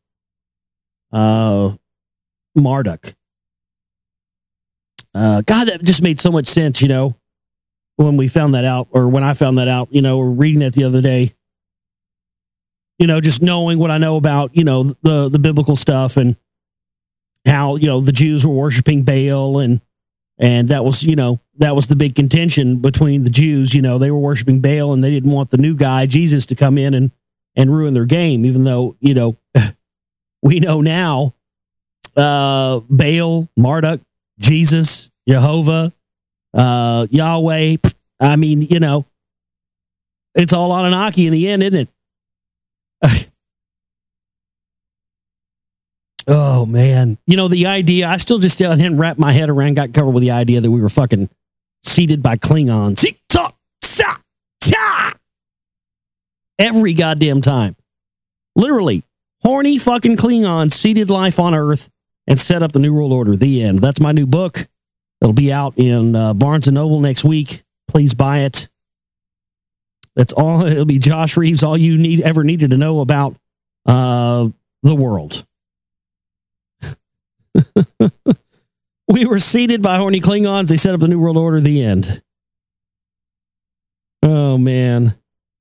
S1: Marduk. God, that just made so much sense, when we found that out, or when I found that out, or reading that the other day. Just knowing what I know about, the biblical stuff and how, the Jews were worshiping Baal and that was, that was the big contention between the Jews. They were worshiping Baal and they didn't want the new guy, Jesus, to come in and ruin their game, even though, we know now Baal, Marduk, Jesus, Jehovah, Yahweh. I mean, it's all Anunnaki in the end, isn't it? Oh, man. The idea, I still just hadn't wrapped my head around, got covered with the idea that we were fucking seeded by Klingons. Every goddamn time. Literally, horny fucking Klingons seeded life on Earth and set up the New World Order. The end. That's my new book. It'll be out in Barnes & Noble next week. Please buy it. That's all. It'll be Josh Reeves, all you ever needed to know about the world. We were seeded by horny Klingons. They set up the New World Order. The end. Oh, man.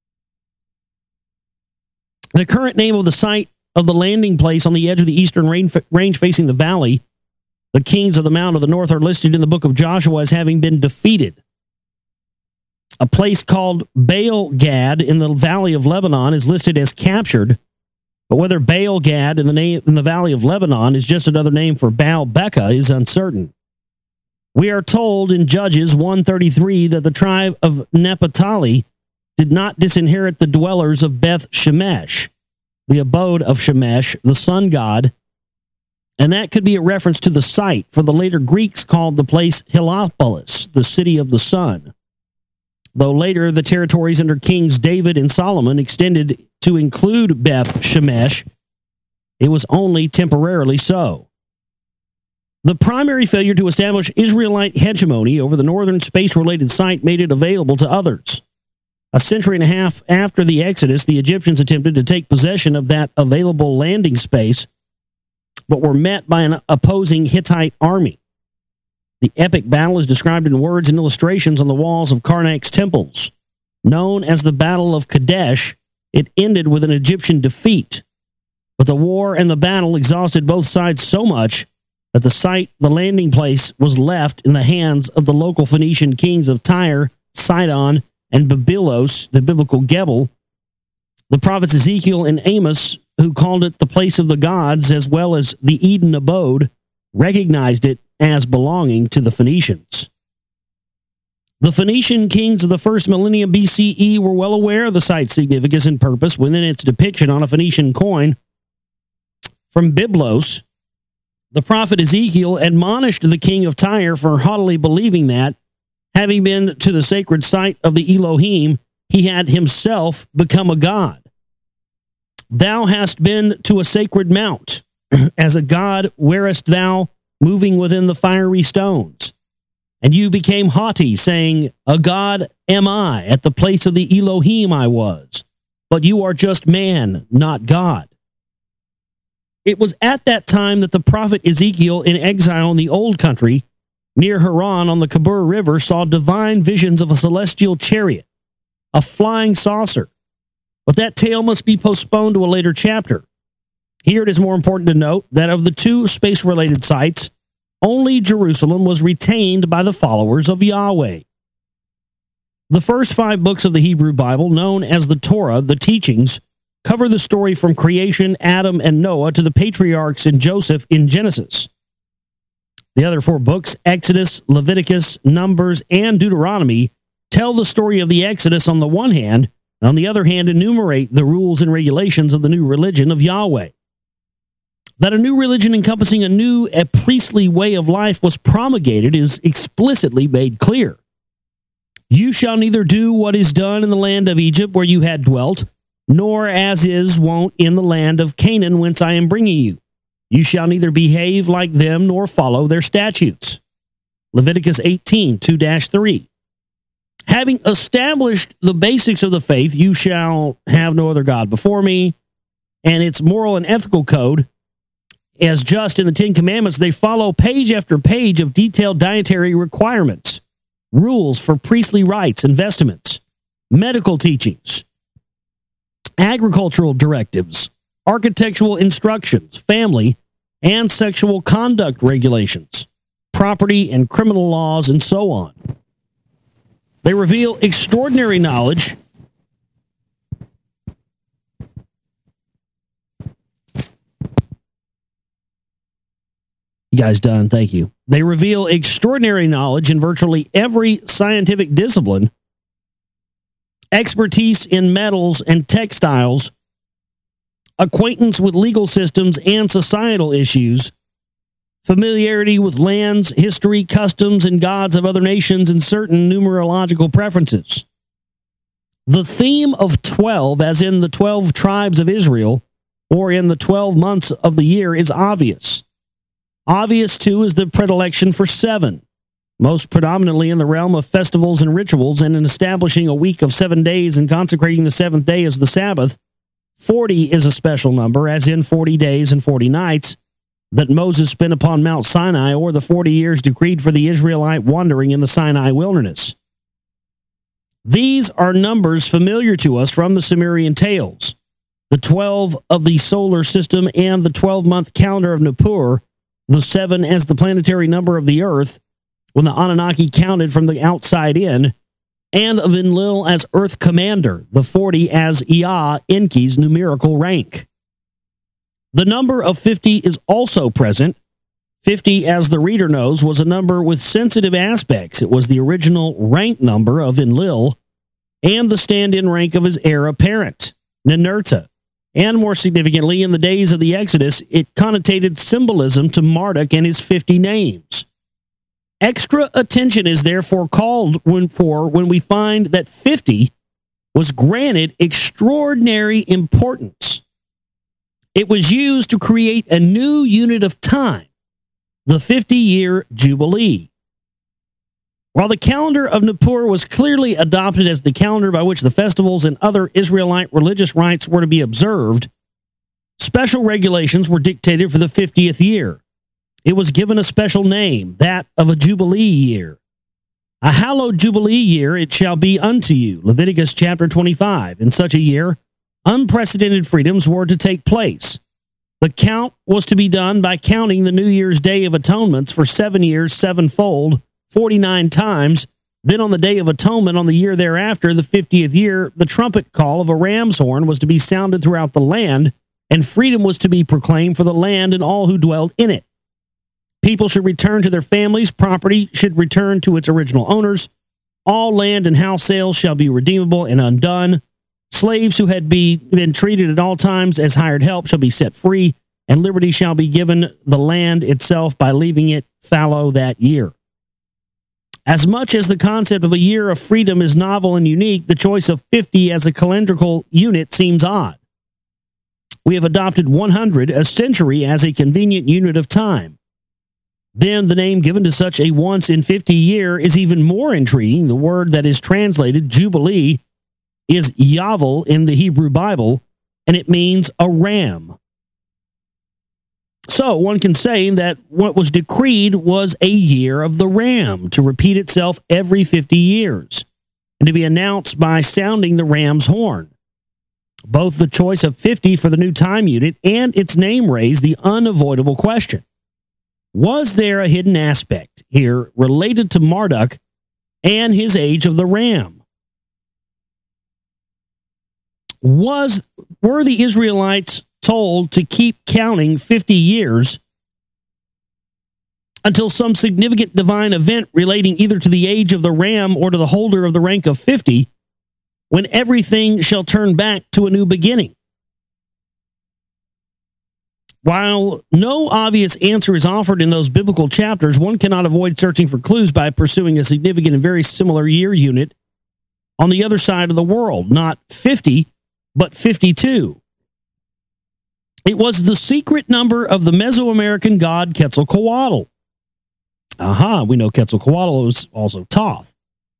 S1: The current name of the site of the landing place on the edge of the eastern range facing the valley, the kings of the Mount of the North, are listed in the book of Joshua as having been defeated. A place called Baal Gad in the valley of Lebanon is listed as captured, but whether Baal Gad in the valley of Lebanon is just another name for Baal Becca is uncertain. We are told in Judges 1:33 that the tribe of Naphtali did not disinherit the dwellers of Beth Shemesh, the abode of Shemesh, the sun god, and that could be a reference to the site, for the later Greeks called the place Heliopolis, the city of the sun. Though later the territories under kings David and Solomon extended to include Beth Shemesh, it was only temporarily so. The primary failure to establish Israelite hegemony over the northern space-related site made it available to others. A century and a half after the Exodus, the Egyptians attempted to take possession of that available landing space, but were met by an opposing Hittite army. The epic battle is described in words and illustrations on the walls of Karnak's temples. Known as the Battle of Kadesh, it ended with an Egyptian defeat. But the war and the battle exhausted both sides so much that the landing place, was left in the hands of the local Phoenician kings of Tyre, Sidon, and Byblos, the biblical Gebel. The prophets Ezekiel and Amos, who called it the place of the gods as well as the Eden abode, recognized it as belonging to the Phoenicians. The Phoenician kings of the first millennium BCE were well aware of the site's significance and purpose within its depiction on a Phoenician coin. From Byblos, the prophet Ezekiel admonished the king of Tyre for haughtily believing that, having been to the sacred site of the Elohim, he had himself become a god. Thou hast been to a sacred mount. As a god wherest thou moving within the fiery stones. And you became haughty, saying, a god am I, at the place of the Elohim I was. But you are just man, not God. It was at that time that the prophet Ezekiel, in exile in the old country, near Haran on the Kebur River, saw divine visions of a celestial chariot, a flying saucer. But that tale must be postponed to a later chapter. Here it is more important to note that of the two space-related sites, only Jerusalem was retained by the followers of Yahweh. The first 5 books of the Hebrew Bible, known as the Torah, the teachings, cover the story from creation, Adam and Noah, to the patriarchs and Joseph in Genesis. The other 4 books, Exodus, Leviticus, Numbers, and Deuteronomy, tell the story of the Exodus on the one hand, and on the other hand, enumerate the rules and regulations of the new religion of Yahweh. That a new religion encompassing a priestly way of life was promulgated is explicitly made clear. You shall neither do what is done in the land of Egypt where you had dwelt, nor as is wont in the land of Canaan whence I am bringing you. You shall neither behave like them nor follow their statutes. Leviticus 18, 2-3. Having established the basics of the faith, you shall have no other God before me, and its moral and ethical code, as just in the 10 Commandments, they follow page after page of detailed dietary requirements, rules for priestly rites and vestments, medical teachings, agricultural directives, architectural instructions, family and sexual conduct regulations, property and criminal laws, and so on. They reveal extraordinary knowledge You guys done? Thank you. They reveal extraordinary knowledge in virtually every scientific discipline, expertise in metals and textiles, acquaintance with legal systems and societal issues, familiarity with lands, history, customs, and gods of other nations, and certain numerological preferences. The theme of 12, as in the 12 tribes of Israel, or in the 12 months of the year, is obvious. Obvious, too, is the predilection for 7, most predominantly in the realm of festivals and rituals, and in establishing a week of 7 days and consecrating the 7th day as the Sabbath. 40 is a special number, as in 40 days and 40 nights, that Moses spent upon Mount Sinai, or the 40 years decreed for the Israelite wandering in the Sinai wilderness. These are numbers familiar to us from the Sumerian tales. The 12 of the solar system and the 12-month calendar of Nippur, the 7 as the planetary number of the earth, when the Anunnaki counted from the outside in, and of Enlil as Earth Commander, the 40 as Ea, Enki's numerical rank. The number of 50 is also present. 50, as the reader knows, was a number with sensitive aspects. It was the original rank number of Enlil and the stand-in rank of his heir apparent, Ninurta. And more significantly, in the days of the Exodus, it connotated symbolism to Marduk and his 50 names. Extra attention is therefore called when we find that 50 was granted extraordinary importance. It was used to create a new unit of time, the 50-year Jubilee. While the calendar of Nippur was clearly adopted as the calendar by which the festivals and other Israelite religious rites were to be observed, special regulations were dictated for the 50th year. It was given a special name, that of a Jubilee year. A hallowed Jubilee year it shall be unto you. Leviticus chapter 25. In such a year, unprecedented freedoms were to take place. The count was to be done by counting the New Year's Day of Atonements for 7 years, sevenfold, 49 times. Then on the Day of Atonement on the year thereafter, the 50th year, the trumpet call of a ram's horn was to be sounded throughout the land, and freedom was to be proclaimed for the land and all who dwelled in it. People should return to their families. Property should return to its original owners. All land and house sales shall be redeemable and undone. Slaves who had been treated at all times as hired help shall be set free, and liberty shall be given the land itself by leaving it fallow that year. As much as the concept of a year of freedom is novel and unique, the choice of 50 as a calendrical unit seems odd. We have adopted 100, a century, as a convenient unit of time. Then the name given to such a once in 50 year is even more intriguing. The word that is translated Jubilee is Yavel in the Hebrew Bible, and it means a ram. So one can say that what was decreed was a year of the ram to repeat itself every 50 years and to be announced by sounding the ram's horn. Both the choice of 50 for the new time unit and its name raise the unavoidable question. Was there a hidden aspect here related to Marduk and his age of the ram? Were the Israelites told to keep counting 50 years until some significant divine event relating either to the age of the ram or to the holder of the rank of 50, when everything shall turn back to a new beginning? While no obvious answer is offered in those biblical chapters, one cannot avoid searching for clues by pursuing a significant and very similar year unit on the other side of the world. Not 50, but 52. It was the secret number of the Mesoamerican god Quetzalcoatl. We know Quetzalcoatl was also Thoth,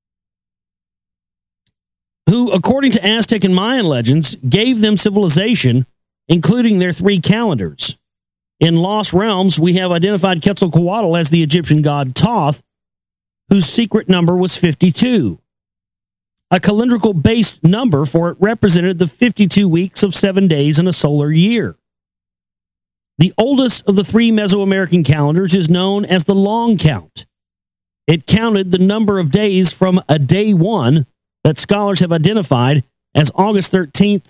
S1: who, according to Aztec and Mayan legends, gave them civilization, including their 3 calendars. In Lost Realms, we have identified Quetzalcoatl as the Egyptian god Thoth, whose secret number was 52. A calendrical-based number, for it represented the 52 weeks of 7 days in a solar year. The oldest of the 3 Mesoamerican calendars is known as the Long Count. It counted the number of days from a day 1 that scholars have identified as August 13th,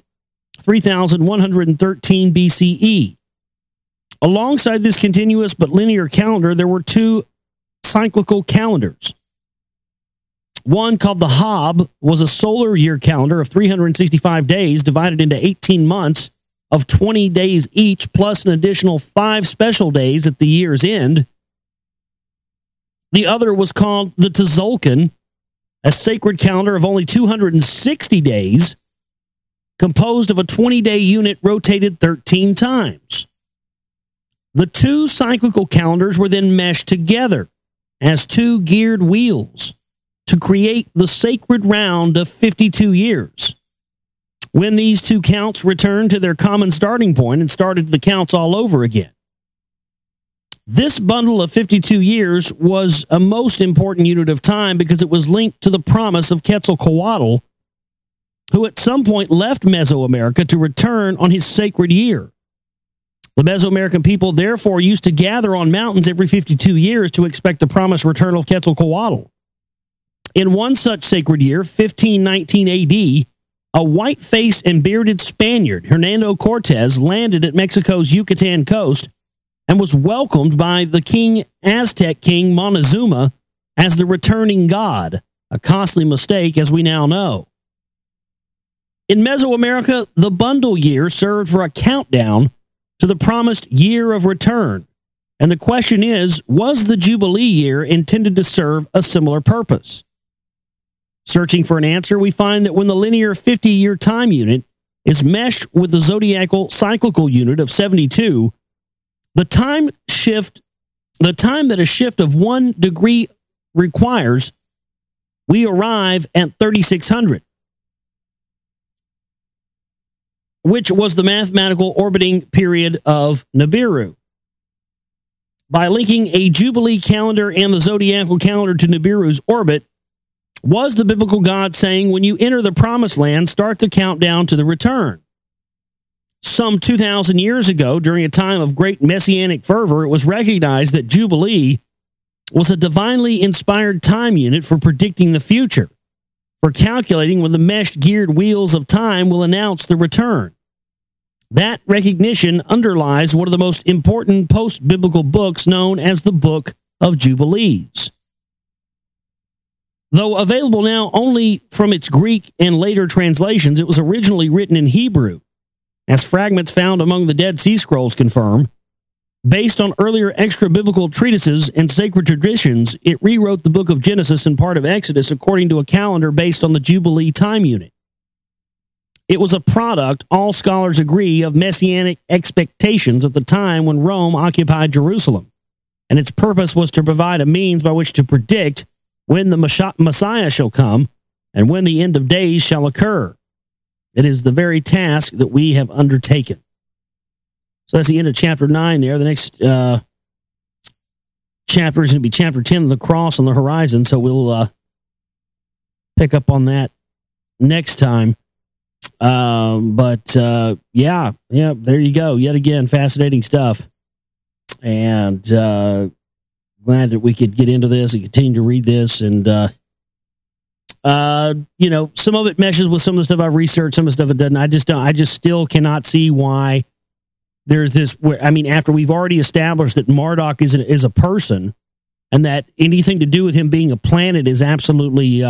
S1: 3113 BCE. Alongside this continuous but linear calendar, there were 2 cyclical calendars. One, called the Hab, was a solar year calendar of 365 days divided into 18 months of 20 days each, plus an additional 5 special days at the year's end. The other was called the Tzolk'in, a sacred calendar of only 260 days, composed of a 20-day unit rotated 13 times. The 2 cyclical calendars were then meshed together as 2 geared wheels to create the sacred round of 52 years. When these 2 counts returned to their common starting point and started the counts all over again. This bundle of 52 years was a most important unit of time because it was linked to the promise of Quetzalcoatl, who at some point left Mesoamerica to return on his sacred year. The Mesoamerican people therefore used to gather on mountains every 52 years to expect the promised return of Quetzalcoatl. In one such sacred year, 1519 AD, a white-faced and bearded Spaniard, Hernando Cortez, landed at Mexico's Yucatan coast and was welcomed by the Aztec king Montezuma as the returning god, a costly mistake as we now know. In Mesoamerica, the bundle year served for a countdown to the promised year of return, and the question is, was the Jubilee year intended to serve a similar purpose? Searching for an answer, we find that when the linear 50-year time unit is meshed with the zodiacal cyclical unit of 72, the time that a shift of 1 degree requires, we arrive at 3600, which was the mathematical orbiting period of Nibiru. by linking a Jubilee calendar and the zodiacal calendar to Nibiru's orbit was the biblical God saying, when you enter the promised land, start the countdown to the return. Some 2,000 years ago, during a time of great messianic fervor, it was recognized that Jubilee was a divinely inspired time unit for predicting the future, for calculating when the meshed geared wheels of time will announce the return. That recognition underlies one of the most important post-biblical books known as the Book of Jubilees. Though available now only from its Greek and later translations, it was originally written in Hebrew, as fragments found among the Dead Sea Scrolls confirm. Based on earlier extra-biblical treatises and sacred traditions, it rewrote the book of Genesis and part of Exodus according to a calendar based on the Jubilee time unit. It was a product, all scholars agree, of messianic expectations at the time when Rome occupied Jerusalem, and its purpose was to provide a means by which to predict when the Messiah shall come and when the end of days shall occur. It is the very task that we have undertaken. So that's the end of chapter 9 there. The next chapter is going to be chapter 10, the cross on the horizon. So we'll pick up on that next time. Yeah, there you go. Yet again, fascinating stuff. And glad that we could get into this and continue to read this. And, some of it meshes with some of the stuff I've researched, some of the stuff it doesn't. I just still cannot see why there's this. I mean, after we've already established that Marduk is a person and that anything to do with him being a planet is absolutely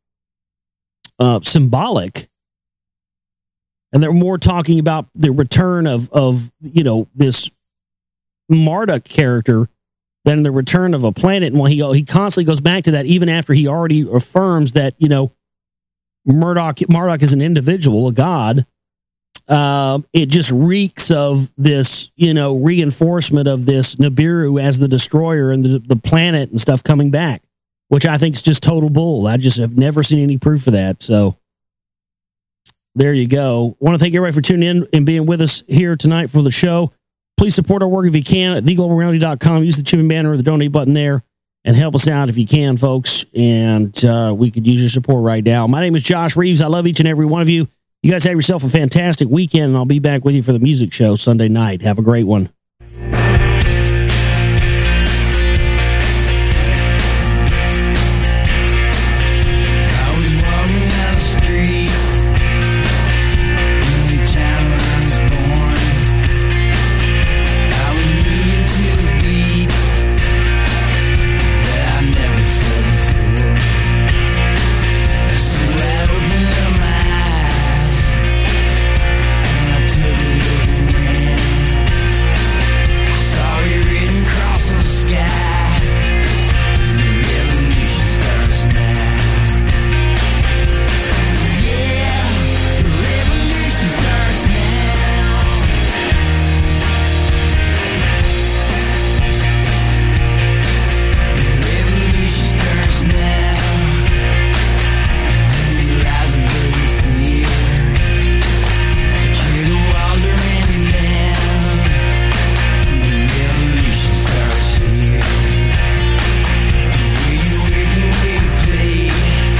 S1: symbolic. And they're more talking about the return of this Marduk character than the return of a planet. And while he constantly goes back to that, even after he already affirms that, Marduk is an individual, a god, it just reeks of this, reinforcement of this Nibiru as the destroyer and the planet and stuff coming back, which I think is just total bull. I just have never seen any proof of that. So there you go. I want to thank everybody for tuning in and being with us here tonight for the show. Please support our work if you can at theglobalreality.com. Use the chipping banner or the donate button there and help us out if you can, folks. And we could use your support right now. My name is Josh Reeves. I love each and every one of you. You guys have yourself a fantastic weekend, and I'll be back with you for the music show Sunday night. Have a great one.